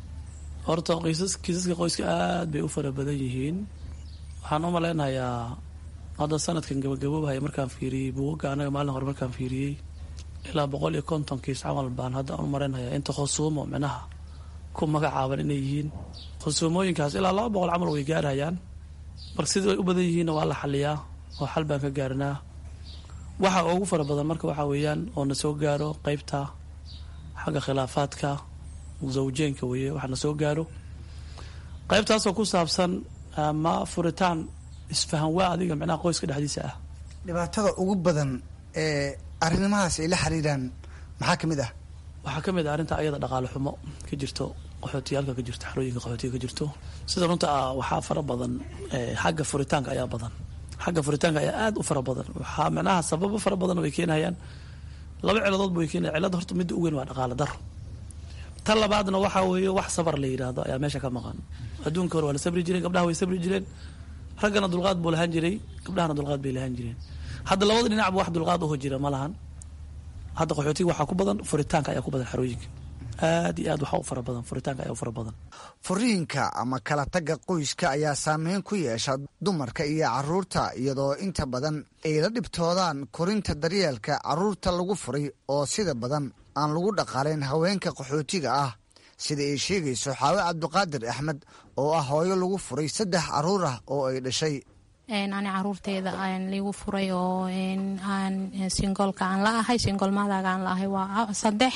horta kiisaska qoyska aad bay u fara badan yihiin. waxaan u malaynayaa hadda sanadkan gabagaboobahaya markaan fiiriyey buugaga anaga maalin hore markaan fiiriyey ilaa 150 kiis camal baan hadda u malaynayaa inta khusuumo micnaha ku magacaaban inay yihiin. khusuumooyinkaas ilaa 200 camal way gaarhayaan. marka sidii way u badan yihiinna waa la xaliyaa oo xal baan ka gaarnaa. waxa ugu fara badan marka waxaa weeyaan oo na soo gaaro qaybta xagga khilaafaadka zawjeenka weeye waxa na soo gaaro qaybtaasoo ku saabsan ama furitaan isfahan waa adiga micnaha qoyska dhexdiisa ah. dhibaatada ugu badan ee arrimahaas ay la xiriiraan maxaa ka mid ah? waxaa ka mid ah arrinta ayada dhaqaale xumo ka jirto qaxootiyaalka ka jirto xarooyinka qaxootiga ka jirto. sida runta ah waxaa fara badan xagga furitaanka ayaa badan. xagga furitaanka ayaa aad u fara badan. waxaa micnaha sababo fara badan way keenayaan. laba ciladood bay keenayaan. cilada horta midda ugu weyn waa dhaqaale daro. tan labaadna waxaa weeye wax sabar la yidhaahdo ayaa meesha ka maqan. adduunka hore waa la sabri jireen, gabdhaha way sabri jireen, raggana dulqaad buu lahaan jiray, gabdhahana dulqaad bay lahaan jireen. hadda labada dhinacba wax dulqaad uho jira ma lahan. hadda qaxootiga waxaa ku badan furitaanka ayaa ku badan xarooyinka. aad iyo aad waxaa u fara badan furitaanka ayaa u fara badan. furiinka ama kala tagga qoyska ayaa saameyn ku yeesha dumarka iyo caruurta, iyadoo inta badan ay la dhibtoodaan korinta daryeelka caruurta lagu furay oo sida badan aan lagu dhaqaalayn haweenka qaxootiga ah, sida ay sheegayso Xaawe Cabdiqaadir Axmed oo ah hooyo lagu furay 3 caruur ah oo ay dhashay. ani caruurteeda aan liigu furay oo aan singolka aan la ahay, singolmaadaga aan la ahay waa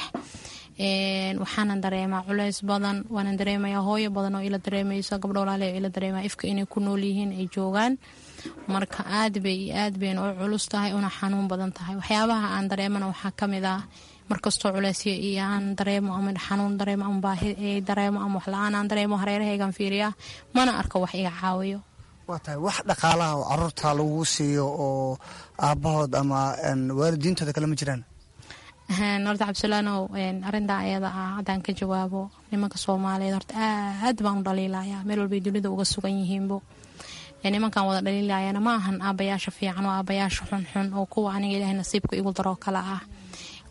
3. waxaanan dareemaa culays badan, waanan dareemayaa hooyo badan oo ila dareemayso, gabdho walaale oo ila dareemaya ifka inay ku nool yihiin ay joogaan. marka aad bayna u culus tahay una xanuun badan tahay. waxyaabaha aan dareemana waxaa ka mid ah markastoo culaysya iyo aan dareemo ama xanuun dareemo ama baahi dareemo ama wax la-aan aan dareemo hareerahaygaan fiiriyaa mana arko wax iga caawiyo. waa tahay wax dhaqaalaha oo caruurta lagu siiyo oo aabbahood ama waalidiintooda kale ma jiraan? horta cabdisalaanow arintaa ayada ah haddaan ka jawaabo, nimanka soomaaliyeed horta aad baan u dhaliilayaa meel walbay dunida uga sugan yihiinbo. nimankan wada dhaliilayana ma ahan aabayaasha fiican oo aabayaasha xunxun oo kuwa aniga ilaahay nasiibka igu daroo kale ah.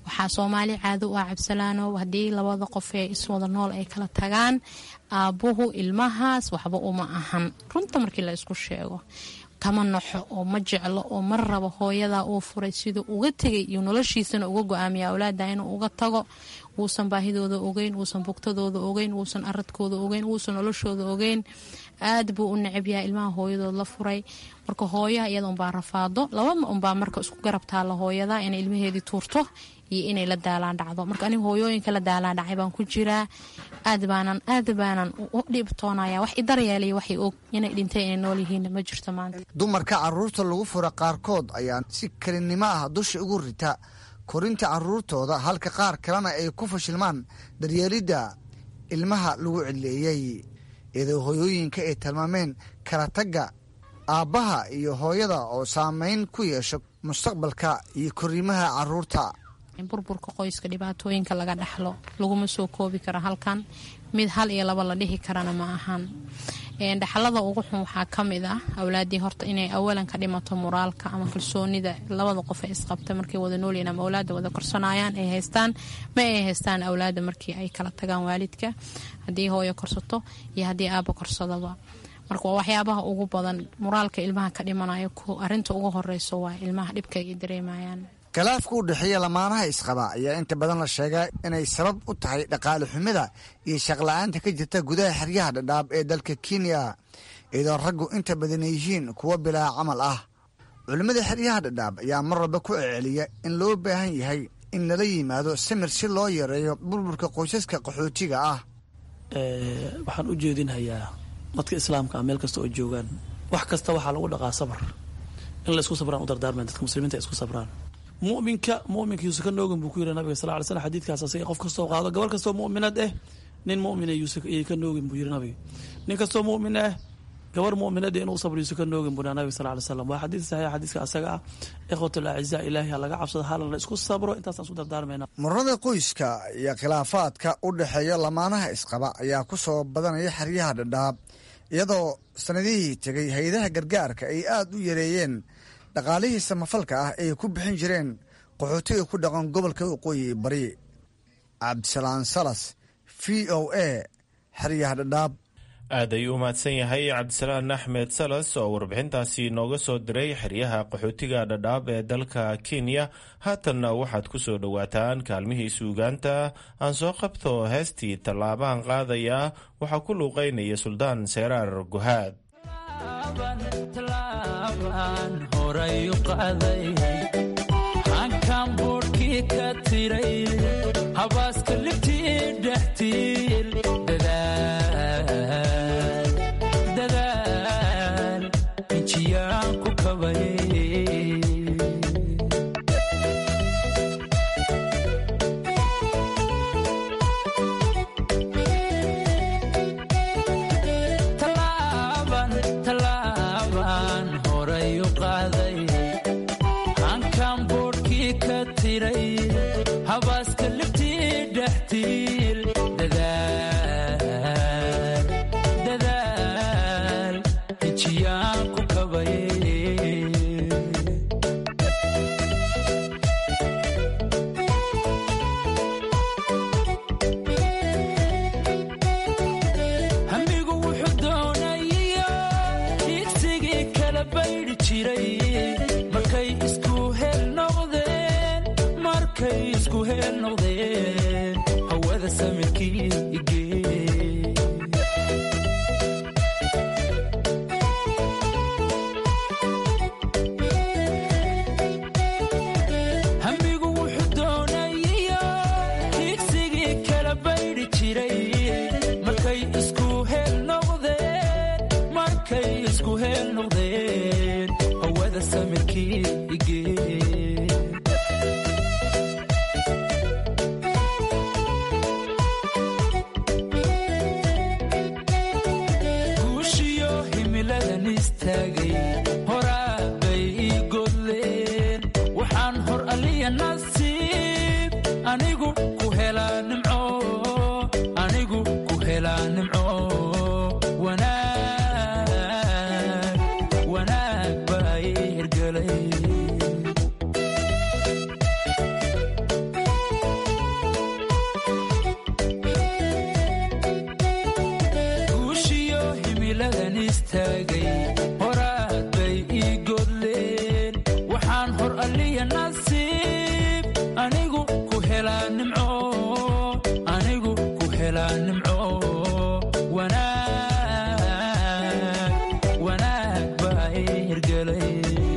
waxaa soomaali caado u ah cabsalaanow haddii labada qof ee iswada nool ay kala tagaan aabbuhu ilmahaas waxba uma ahan runta markii la isku sheego kama naxo oo ma jeclo oo mar rabo hooyadaa uu furay siduu uga tegay iyo noloshiisana uga go-aamiya awlaada inuu uga tago wuusan baahidooda ogeyn wuusan bugtadooda ogeyn wuusan aradkooda ogeyn wuusan noloshooda ogeyn aad buu u necab yahay ilmaha hooyadood la furay marka hooyaha iyada unbaa rafaado labama unbaa marka isku garab taalla hooyada inay ilmaheedii tuurto iyo inay la daalaan dhacdo marka aniga hooyooyinka la daalaan dhacay baan ku jiraa aad baanan u dhibtoonaya wax idaryeelay waxay og inay dhintay inay nool yihiin ma jirto maanta dumarka caruurta lagu fura qaarkood ayaa si kalinimo ah dusha ugu rita korinta caruurtooda halka qaar kalena ay ku fashilmaan daryeelidda ilmaha lagu cidleeyey iyadoo hooyooyinka ay tilmaameen kala tagga aabbaha iyo hooyada oo saameyn ku yeesho mustaqbalka iyo koriimaha caruurta burburka qoyska dhibaatooyinka laga dhaxlo laguma soo koobi karo halkan mid hal iyo laba la dhihi karana ma ahan dhaxalada ugu xun waxaa ka mid ah awlaadii horta inay awalan ka dhimato moraalka ama kalsoonida labada qof ee isqabta markay wada noolyihiin ama awlaada wada korsanayaan ay haystaan ma ay haystaan awlaada markii ay kala tagaan waalidka haddii hooyo korsato iyo haddii aabba korsadaba marka waa waxyaabaha ugu badan moraalka ilmaha ka dhimanayo arinta ugu horeyso waa ilmaha dhibka ay dareemayaan khilaafka u dhexeeya lamaanaha isqaba ayaa inta badan la sheegaa inay sabab u tahay dhaqaale xumida iyo shaqla-aanta ka jirta gudaha xeryaha dhadhaab ee dalka kenya iyadoo raggu inta badan yihiin kuwo bilaa camal ah culimmada xeryaha dhadhaab ayaa mar walba ku celceliya in loo baahan yahay in lala yimaado samir si loo yareeyo burburka qoysaska qaxootiga ah waxaan u jeedinhayaa dadka islaamka ah meel kasta oo joogaan wax kasta waxaa lagu dhaqaa sabar in la isku sabraan u dardaarmaan dadka muslimiinta isku sabraan muminka yuusa ka noogan buu ku yiri nabiga sal ly slm xadiidkaas asaga qof kastoo qaado gabar kastoo mu'minad ah nin mu'mina yuusa ka noogin buu yiri nabiga nin kastoo mu'min ah gabar mu'minad inuu sabr yuusa ka noogin buu nabiga sal ly slam waa xadiid saxiix xadiidka asaga ah ikhwatul acizaa ilaahi ha laga cabsado halan la isku sabro intaasaan isku dardaarmayna muranada qoyska iyo khilaafaadka u dhexeeya lamaanaha isqaba ayaa ku soo badanaya xeryaha dhadhaab iyadoo sanadihii tegay hay-adaha gargaarka ay aad u yareeyeen dhaqaalihii samafalka ah ay ku bixin jireen qaxootiga ku dhaqan gobolka waqooyi bari cabdisalaan salas v o a xeryaha dhadhaab aad ayuu u mahadsan yahay cabdisalaan axmed salas oo warbixintaasi nooga soo diray xeryaha qaxootiga dhadhaab ee dalka kenya haatanna waxaad ku soo dhowaataan kaalmihii suugaanta aan soo qabto heestii tallaabahan qaadaya waxaa ku luuqaynaya suldaan seeraar guhaad horay u qaaday hankaan boodhkii ka tiray habaaska libtii dhextiil dadaal injiyaan ku kabay habaaska libtii dhextiil dadaal injiyaan ku kabay hamigu wuxuu doonayiyo iigsigii kala baydhi jiray markay isku hel noqdeen hawada samirkii igee hamigu wuxuu doonayiyo iigsigii kala baydhi jiray markay isku hel noqdeen hawada samirkii igee horaa bay ii godleen waxaan hor aliya nasiib anigu ku helaa nimco wanaag baa ii hirgelay himiladan istaagay horaad bay ii godleen waxaan hor alliya nasiib anigu ku helaa nimco anigu ku helaa nimco wanaag baa ii hirgelay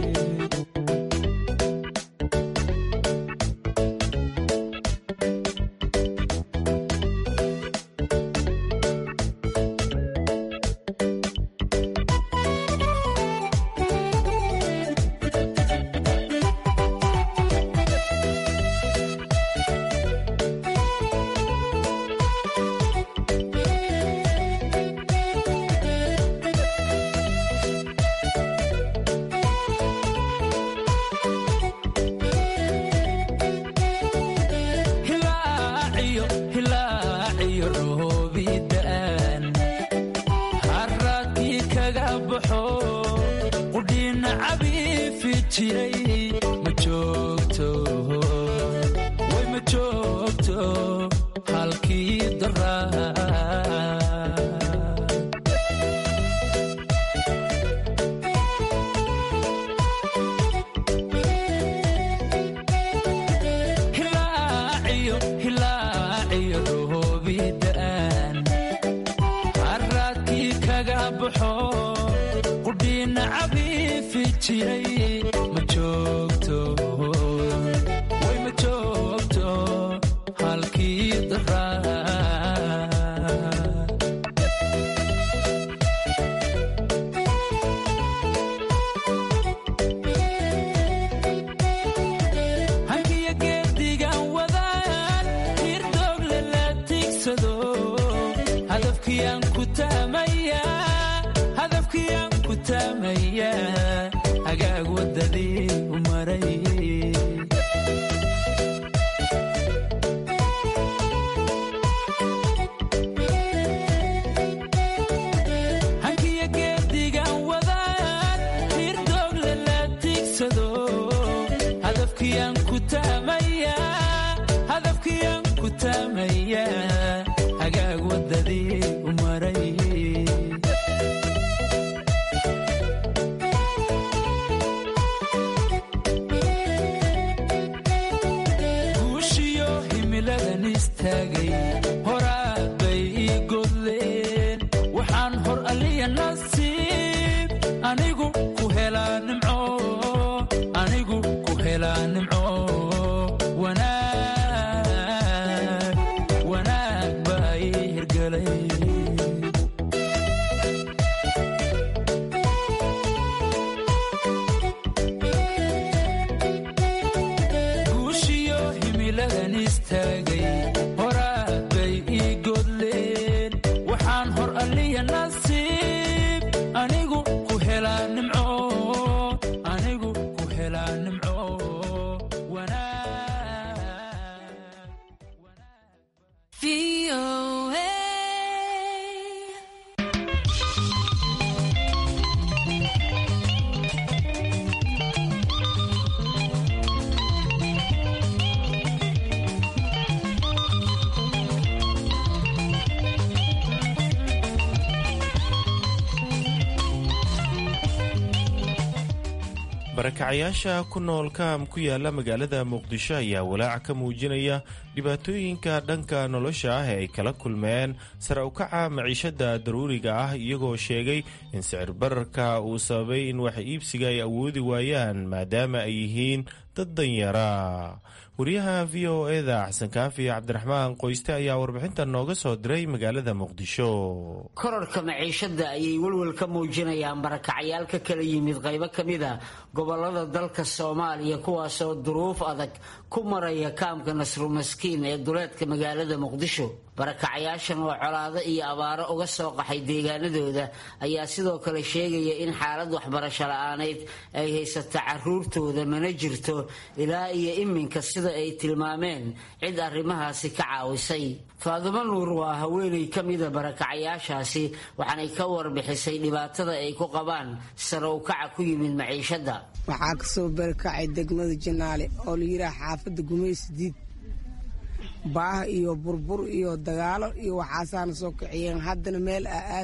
barakacayaasha ku nool kaam ku yaala magaalada muqdisho ayaa walaac ka muujinaya dhibaatooyinka dhanka nolosha ah ee ay kala kulmeen sare u kaca maciishada daruuriga ah iyagoo sheegay in sicir bararka uu sababay in wax iibsiga ay awoodi waayaan maadaama ay yihiin dad danyara. wariyaha v o eda xasan kaafi cabdiraxmaan qoyste ayaa warbixinta nooga soo diray magaalada muqdisho. kororka maciishada ayay welwel ka muujinayaan barakacyaal ka kala yimid qaybo ka mida gobolada dalka Soomaaliya kuwaasoo duruuf adag ku maraya kaamka Nasru Maskiin ee duleedka magaalada Muqdisho. barakacayaashan oo colaado iyo abaaro uga soo qaxay deegaanadooda ayaa sidoo kale sheegaya in xaalad waxbarasho la'aaneed ay haysato caruurtooda mana jirto ilaa iyo iminka sida ay tilmaameen cid arrimahaasi ka caawisay. Faadimo Nuur waa haweeney ka mida barakacayaashaasi waxaanay ka warbixisay dhibaatada ay ku qabaan sare u kaca ku yimid maciishada. waxaa ka soo barakacay degmada Janaale oo la yiraahdo xaafadda Gumaysidiid baah iyo burbur iyo dagaalo iyo waxaasaan soo kiciyeen haddana meel aadno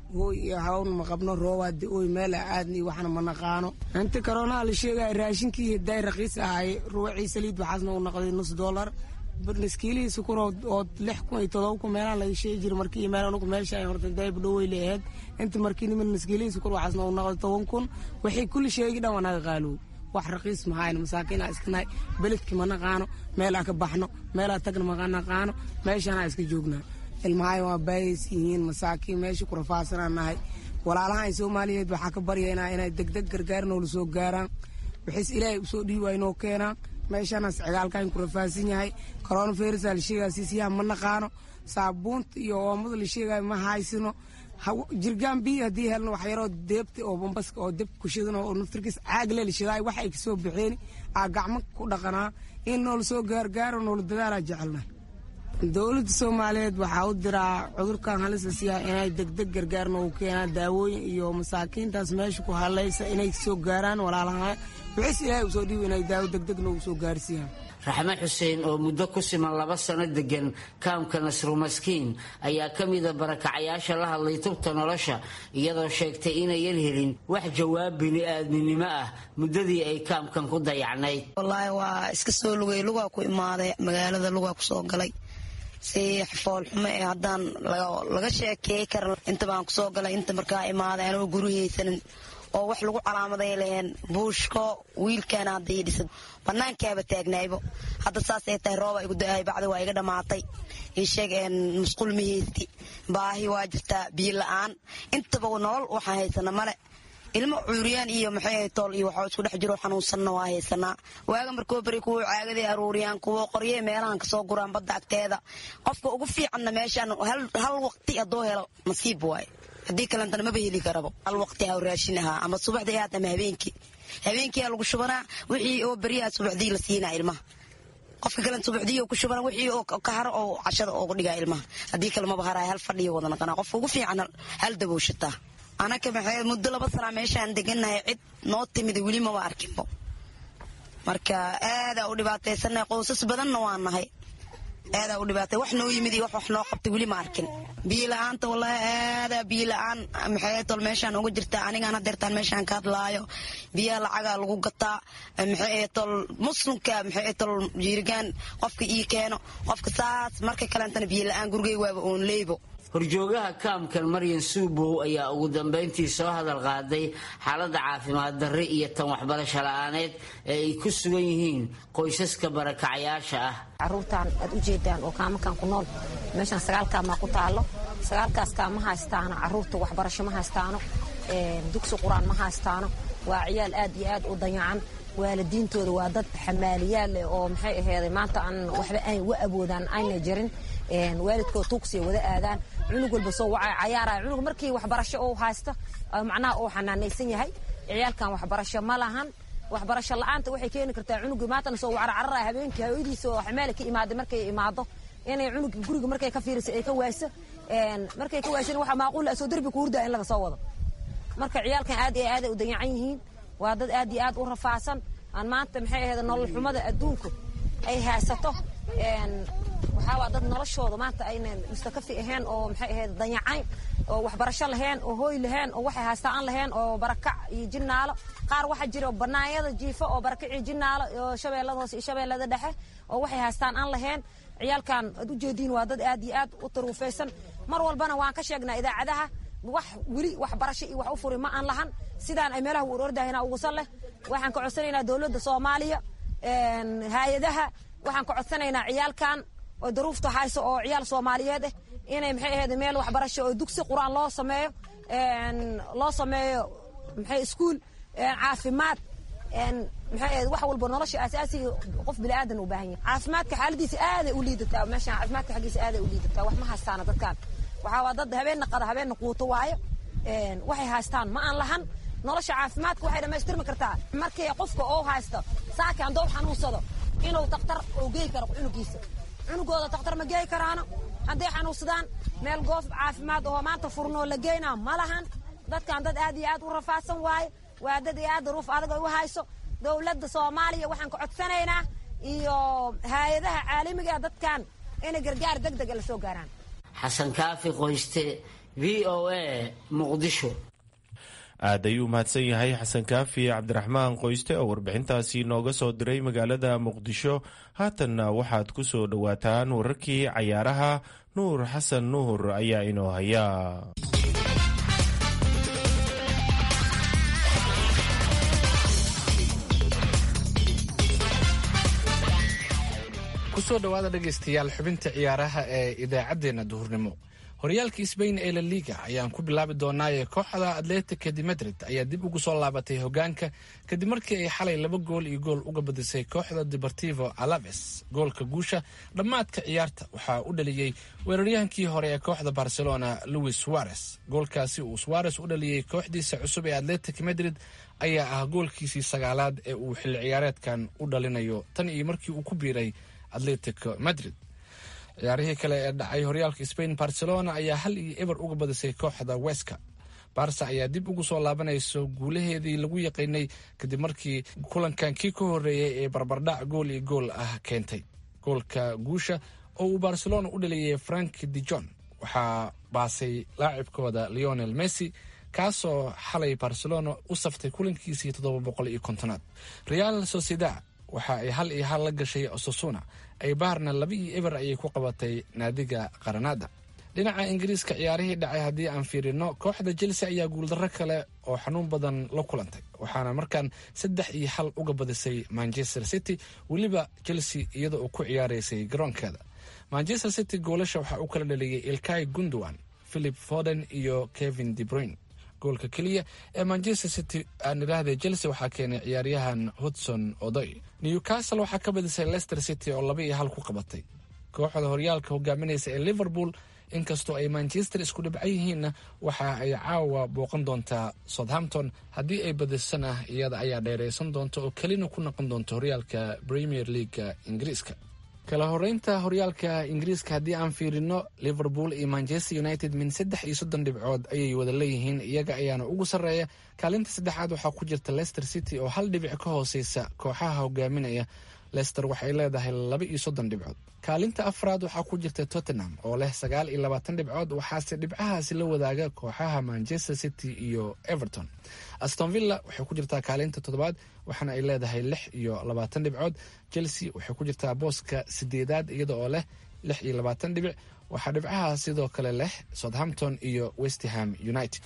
hooy iyo hawn ma qabno roobaade ooy meel aadna iyo waxna ma naqaano inta koronaha la sheegaya raashinkii day raqiis ahay ruucii saliid waxaasna uu noqday $nus niskiilihii sukar oo 6,000 iyo 7,000 meelaha laga sheegi jiray markii meel anugu meesha ay horta dayb dhowey leeyahay inta markii niman niskiilihii sukar waxaasna uu noqday 10,000 wixii kulli sheegi dhan wanaga qaalow wax raqiis ma hayno masaakiina iskanaay beledkii ma naqaano meelaa ka baxno meelaa tagna ma naqaano meeshana iska joognaa ilmahay waa baayis yihiin masaakiin meesha ku rafaasananahay walaalahan Soomaaliyeed waxa ka baryaynaa inay degdeg gargaar nool soo gaaraan wixii Ilaahay u soo dhiibay inoo keenaa meeshana cigaalkan ku rafaasan yahay coronavirus la sheegaysiisiyaa ma naqaano saabuunta iyo oomada la sheegay ma haysino jirgaan biyo hadii helno wax yaro deebta oo bambaska oo deb ku shidan oo naftirkiis caag la shiday wax ay ka soo bixeen gacmo ku dhaqanaa in nool soo gaargaaro nool dadaala jecelnahay dawladda Soomaaliyeed waxa uu diraa cudurkan halis ah inay degdeg gargaarno u keenaa daawooyin iyo masaakiintaas meesha ku halaysa inay soo gaaraan walaalaha wixii Ilaahay u soo dhiibay inay daawo degdeg noo soo gaarsiiyaan Raxme Xuseen oo muddo ku siman 2 sano degan kaamka Nasru Maskiin ayaa kamid ah barakacayaasha la hadlay tubta nolosha iyadoo sheegtay inay helin wax jawaab bini'aadminimo ah muddadii ay kaamkan ku dayacnayd wallahi waa iska soo lugaa ku imaaday magaalada lugaa ku soo galay si xafool xumo ee haddaan laga sheekay kar inta baan ku soo galay inta markaa imaaday anoo guriyeysan oo wax lagu calaamaday leen buushko wiilkan hadii dhisad banaankaaba taagnaaybo hadda saas ay tahay roob ay ugu daay bacdi waa iga dhamaatay ii sheegeen musqul mihiisti baahi waa jirta biyo la'aan intaba nolol waxa haysana male ilmo cuuriyaan iyo maxay tool iyo waxa isku dhex jiro xanuunsanna waa haysana waaga markoo bari ku caagaday aruuriyaan kuwa qorye meelahan ka soo guraan badda agteeda qofka ugu fiicanna meeshan hal waqti adoo helo nasiib waay hadii kale inta ma bahili karabo hal waqti ha raashinaha ama subaxdii aad ama habeenkii lagu shubanaa wixii oo bariya subaxdii la siinaa ilmaha qofka kale subaxdii oo ku shubana wixii oo ka haro oo cashada oo ku dhigaa ilmaha hadii kale ma baharay hal fadhiyo wadana qana qofka ugu fiican hal dabooshata anaka maxay muddo 2 sano meeshaan deganahay cid noo timid wali ma arkinbo marka aad u dhibaataysanay qoysas badanna waan nahay aad u dhibaatay wax noo yimid wax noo qabtay wali ma arkin biyo la'aanta wallahi aad biyo la'aan maxay tol meeshaan uga jirta anigana deertaan meeshaan ka hadlaayo biyo lacaga lagu gataa maxay tol muslimka maxay tol jiirgaan qofka ii keeno qofka saas marka kale intana biyo la'aan gurigay waaba oon leebo horjoogaha kaamkan Maryan Suubow ayaa ugu dambeyntii soo hadal qaaday xaaladda caafimaad darri iyo tan waxbarasho la'aaneed ee ay ku sugan yihiin qoysaska barakacayaasha ah caruurtan aad u jeedaan oo kaamkan ku nool meeshan 9 kaama ku taalo 9kaas kaama haystaan caruurta waxbarasho ma haystaano dugsi quraan ma haystaano waa ciyaal aad iyo aad u dayacan waalidiintooda waa dad xamaaliyaal oo maxay ahayd maanta aan waxba ay u awoodaan ayna jirin waalidkood tuugsi wada aadaan cunug walba soo wacay cayaara cunug markii waxbarasho oo haysta macnaha oo xanaanaysan yahay ciyaalkan waxbarasho ma lahan waxbarasho la'aanta waxay keeni kartaa cunug maanta soo wacara habeenkii hooyadiisa oo xamaali ka imaaday markay imaado inay cunug guriga markay ka fiiriso ay ka waayso markay ka waaysan waxa macquul ah soo darbi ku hurdaa in laga soo wado marka ciyaalkan aad iyo aad u dayacan yihiin waa dad aad iyo aad u rafaasan aan maanta maxay ahayd nolol xumada adduunka ay haysato waxa waa dad noloshooda maanta ayna mustakafi ahayn oo maxay ahayd dayacan oo waxbarasho lahayn oo hooy lahayn oo waxay haystaan lahayn oo barakac iyo jinnaalo qaar waxa jira banaayada jiifo oo barakac iyo jinnaalo oo shabeellada hoose iyo shabeellada dhexe oo waxay haystaan aan lahayn ciyaalkan aad u jeedin waa dad aad iyo aad u taruufaysan mar walbana waan ka sheegnaa idaacadaha wax wili waxbarasho iyo wax u furi ma aan lahan sidaan ay meelaha u ordahayna ugu sal leh waxaan ka codsanaynaa dawladda Soomaaliya hay'adaha waxaan ka codsanaynaa ciyaalkan oo daruufta hayso oo ciyaal Soomaaliyeed inay maxay ahayd meel waxbarasho oo dugsi quraan loo sameeyo maxay iskuul caafimaad maxay ahayd wax walba nolosha asaasiga qof bini aadan u baahan yahay caafimaadka xaaladiisa aad u liidataa meesha caafimaadka xaqiisa aad u liidataa wax ma haystaan dadkan waxa waa dad habeen quuto waayo waxay haystaan ma aan lahan nolosha caafimaadka waxay dhameystirmi kartaa markay qofka oo haysto saakan doob xanuunsado inuu taqtar oo geey karo cunugiisa cunugooda taqtar ma geey karaano haddii xanuunsadaan meel goof caafimaad oo maanta furnoo la geynaa ma lahan dadkan dad aad iyo aad u rafaasan waaye waa dad aad ruuf adag u hayso dawladda Soomaaliya waxaan ka codsanaynaa iyo hay'adaha caalamiga dadkan inay gargaar degdeg la soo gaaraan Xasan Kaafi Qoyste v o a muqdisho. aad ayuu mahadsan yahay xasan kaafi cabdiraxmaan qoyste oo warbixintaasi nooga soo diray magaalada muqdisho. haatanna waxaad ku soo dhowaataan wararkii cayaaraha. nuur xasan nuur ayaa inoo haya. kusoo dhowaada dhegaystayaal xubinta ciyaaraha ee idaacaddeenna duhurnimo. horyaalka sbain ee la liga ayaan ku bilaabi doonaaye kooxda atletica de madrid ayaa dib ugu soo laabatay hogaanka kadib markii ay xalay 2 gool iyo gool uga badisay kooxda deportivo alaves. goolka guusha dhammaadka ciyaarta waxaa u dhaliyey weeraryahankii hore ee kooxda barcelona luis suarez. goolkaasi uu suarez u dhaliyey kooxdiisa cusub ee atletic madrid ayaa ah goolkiisii 9aad ee uu xilli ciyaareedkan u dhalinayo tan iyo markii uu ku biiray atletico madrid. ciyaarihii kale ee dhacay horyaalka Spain, Barcelona ayaa 1-0 uga badisay kooxda Huesca. Barca ayaa dib ugu soo laabanayso guulaheedii lagu yaqaanay kadib markii kulankan kii ka horeeyay ee barbardhac gool iyo gool ah keentay. goolka guusha oo uu Barcelona u dhaliyay Frank de Jong waxaa baasay laacibkooda Lionel Messi kaasoo xalay Barcelona u saftay kulankiisii 750aad. Real Sociedad waxa ay 1-1 la gashay Osasuna. Eibarna 2-0 ayay ku qabatay naadiga Granada. dhinaca Ingiriiska ciyaarihii dhacay haddii aan fiirino, kooxda Chelsea ayaa guuldarro kale oo xanuun badan la kulantay, waxaana markaan 3-1 uga badisay Manchester City, weliba Chelsea iyada oo ku ciyaaraysay garoonkeeda. Manchester City goolasha waxaa u kala dhaliyay Ilkay Gundogan, Philip Foden iyo Kevin De Bruyne. goolka keliya ee Manchester City aan idhaahday Chelsea waxaa keenay ciyaaryahan Hudson Odoi. Newcastle waxaa ka badisay Leicester City oo 2-1 ku qabatay. kooxda horyaalka hogaaminaysa ee Liverpool, inkastoo ay Manchester isku dhibcan yihiinna, waxa ay caawa booqan doontaa Southampton. haddii ay badisana iyada ayaa dheeraysan doonta oo kelina ku noqon doonta horyaalka Premier League Ingiriiska. kala horeynta horyaalka Ingiriiska haddii aan fiirino, Liverpool iyo Manchester United min 33 dhibcood ayay wada leeyihiin, iyaga ayaana ugu sarreeya. kaalinta saddexaad waxaa ku jirta Leicester City oo 1 dhibic ka hooseysa kooxaha hogaaminaya. Leicester waxay leedahay 32 dhibcood. kaalinta afraad waxaa ku jirta Tottenham oo leh 29 dhibcood, waxaase dhibcahaasi la wadaaga kooxaha Manchester City iyo Everton. Aston Villa waxay ku jirtaa kaalinta 7aad, waxaana ay leedahay 26 dhibcood. Chelsea waxay ku jirtaa booska 8aad iyada oo leh 26 dhibic. waxaa dhibcaha sidoo kale leh Southampton iyo West Ham United.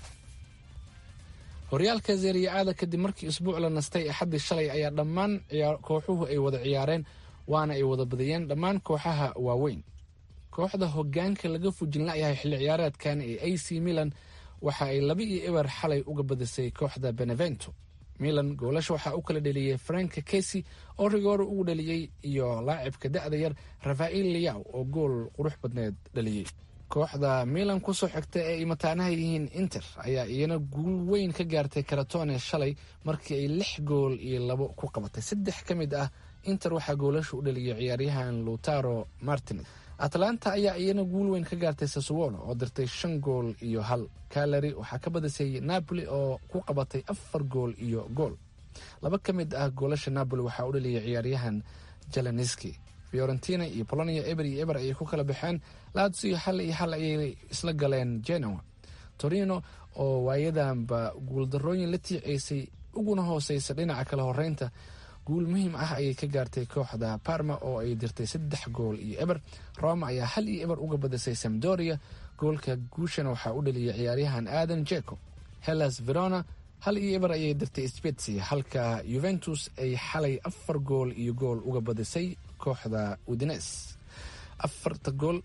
horyaalka Serie A kadib markii isbuuc la nastay Axaddii shalay ayaa dhammaan kooxuhu ay wada ciyaareen, waana ay wada badiyeen dhammaan kooxaha waaweyn. kooxda hogaanka laga fujin layahay xilli ciyaareedkan ee AC Milan waxa ay 2-0 xalay uga badisay kooxda Benevento. Milan goolasha waxaa u kala dhaliyay Frank Kessie oo rigoor ugu dhaliyay iyo laacibka da'da yar Rafael Leao oo gool qurux badneed dhaliyay. kooxda Milan ku soo xigta ee imataanaha yihiin Inter ayaa iyana guul weyn ka gaartay Crotone shalay markii ay 6 gool iyo 2 ku qabatay. 3 ka mid ah Inter waxaa goolasha u dhaliyay ciyaaryahan Lautaro Martinez. Atlanta ayaa iyana guul weyn ka gaartay Sassuolo oo dirtay 5 gool iyo 1. Cagliari waxaa ka badisay Napoli oo ku qabatay 4 gool iyo gool. 2 ka mid ah goolasha Napoli waxaa u dhaliyay ciyaaryahan Jalanski. Fiorentina iyo Polonia eber ayay ku kala baxeen. Lazio 1-1 ayay isla galeen Genoa. Torino oo waayadanba guuldarrooyin la tiicaysay uguna hooseysa dhinaca kala horeynta, guul muhiim ah ayay ka gaartay kooxda Parma oo ay dirtay 3 gool iyo eber. Roma ayaa 1-0 uga badisay Sampdoria. goolka guushana waxaa u dhaliyay ciyaaryahan Adam Dzeko. Hellas Verona 1-0 ayay dirtay Spezia, halka Juventus ay xalay 4 gool iyo gool uga badisay kooxda Udinese. 4 gool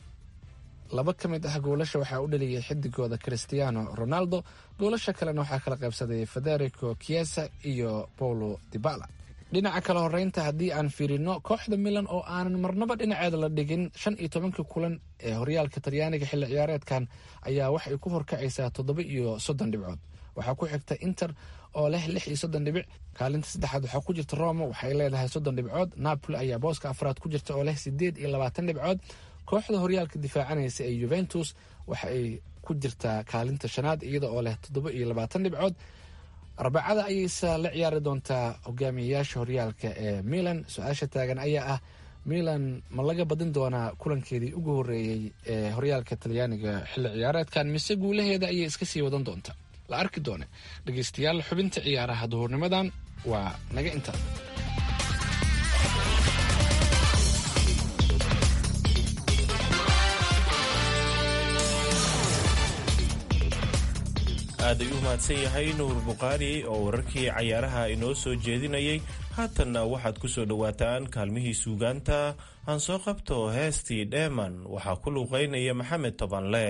2 ka mid ah goolasha waxaa u dhaliyay xidigooda Cristiano Ronaldo. goolasha kalena waxaa kala qaybsaday Federico Chiesa iyo Paulo Dybala. dhinaca kala horeynta haddii aan fiirino, kooxda Milan oo aanan marnaba dhinaceeda la dhigin 15 kulan ee horyaalka Talyaaniga xilli ciyaareedkan ayaa waxay ku horkacaysaa 37 dhibcood. waxaa ku xigta Inter oo leh 36 dhibic. kaalinta saddexaad waxaa ku jirta Roma, waxay leedahay 30 dhibcood. Napoli ayaa booska afraad ku jirta oo leh 28 dhibcood. kooxda horyaalka difaacanaysa ee Juventus waxa ay ku jirtaa kaalinta 5aad iyada oo leh 27 dhibcood. Arbacada ayayse la ciyaari doontaa hogaamiyayaasha horyaalka ee Milan. su-aasha taagan ayaa ah, milan ma laga badin doonaa kulankeedii ugu horreeyey ee horyaalka talyaaniga xilli ciyaareedkan mise guulaheeda ayay iska sii wadan doontaa la arki doone. dhegaystayaal, xubinta ciyaaraha duhurnimadan waa naga intaa. aad ayuu mahadsan yahay nuur bukhaari oo wararkii cayaaraha inoo soo jeedinayay. haatanna waxaad ku soo dhowaataan kaalmihii suugaanta. aan soo qabto heestii dheeman waxaa ku luuqaynaya maxamed tobanle.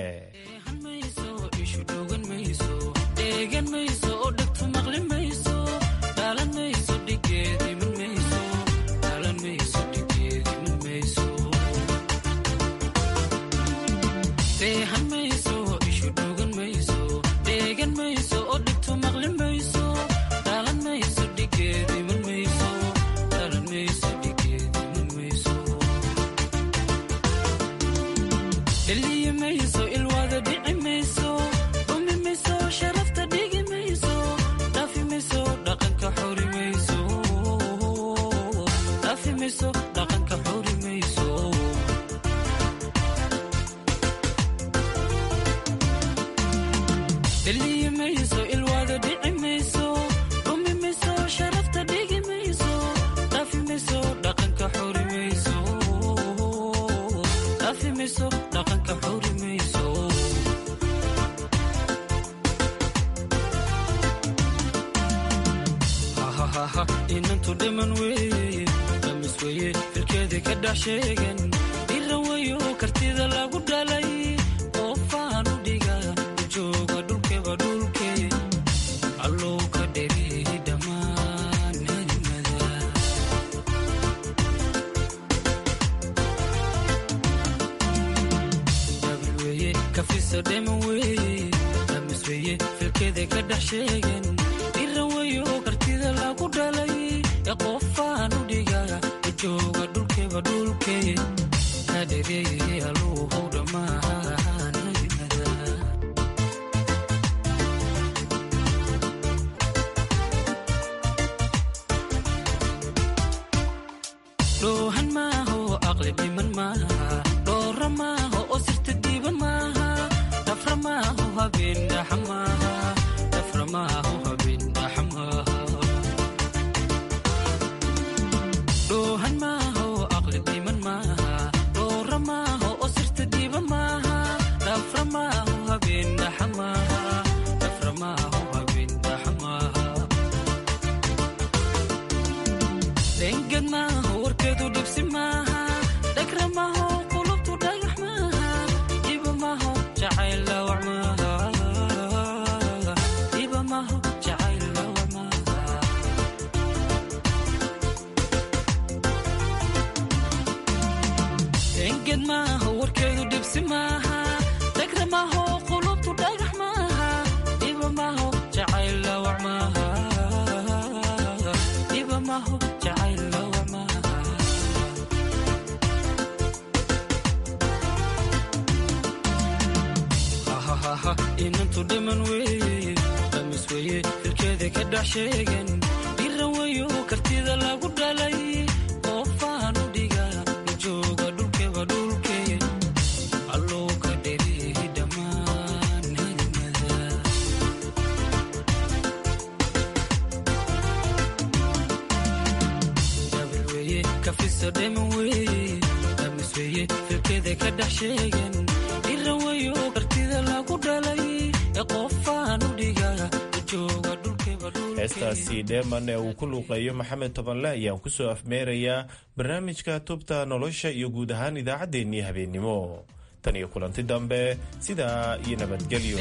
heestaasi dheeman ee uu ku luuqeeyo maxamed tobanle ayaan ku soo afmeerayaa barnaamijka tubta nolosha iyo guud ahaan idaacaddeenii habeennimo. tan iyo kulanti dambe, sidaa iyo nabadgelyo.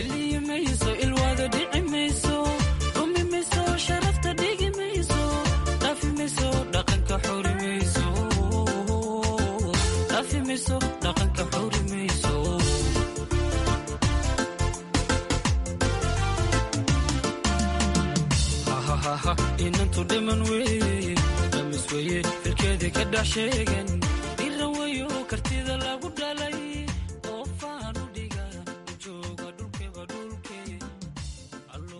inantu dhiman weye damis weye filkeeda ka dhex sheegan iran weyo kartida lagu dha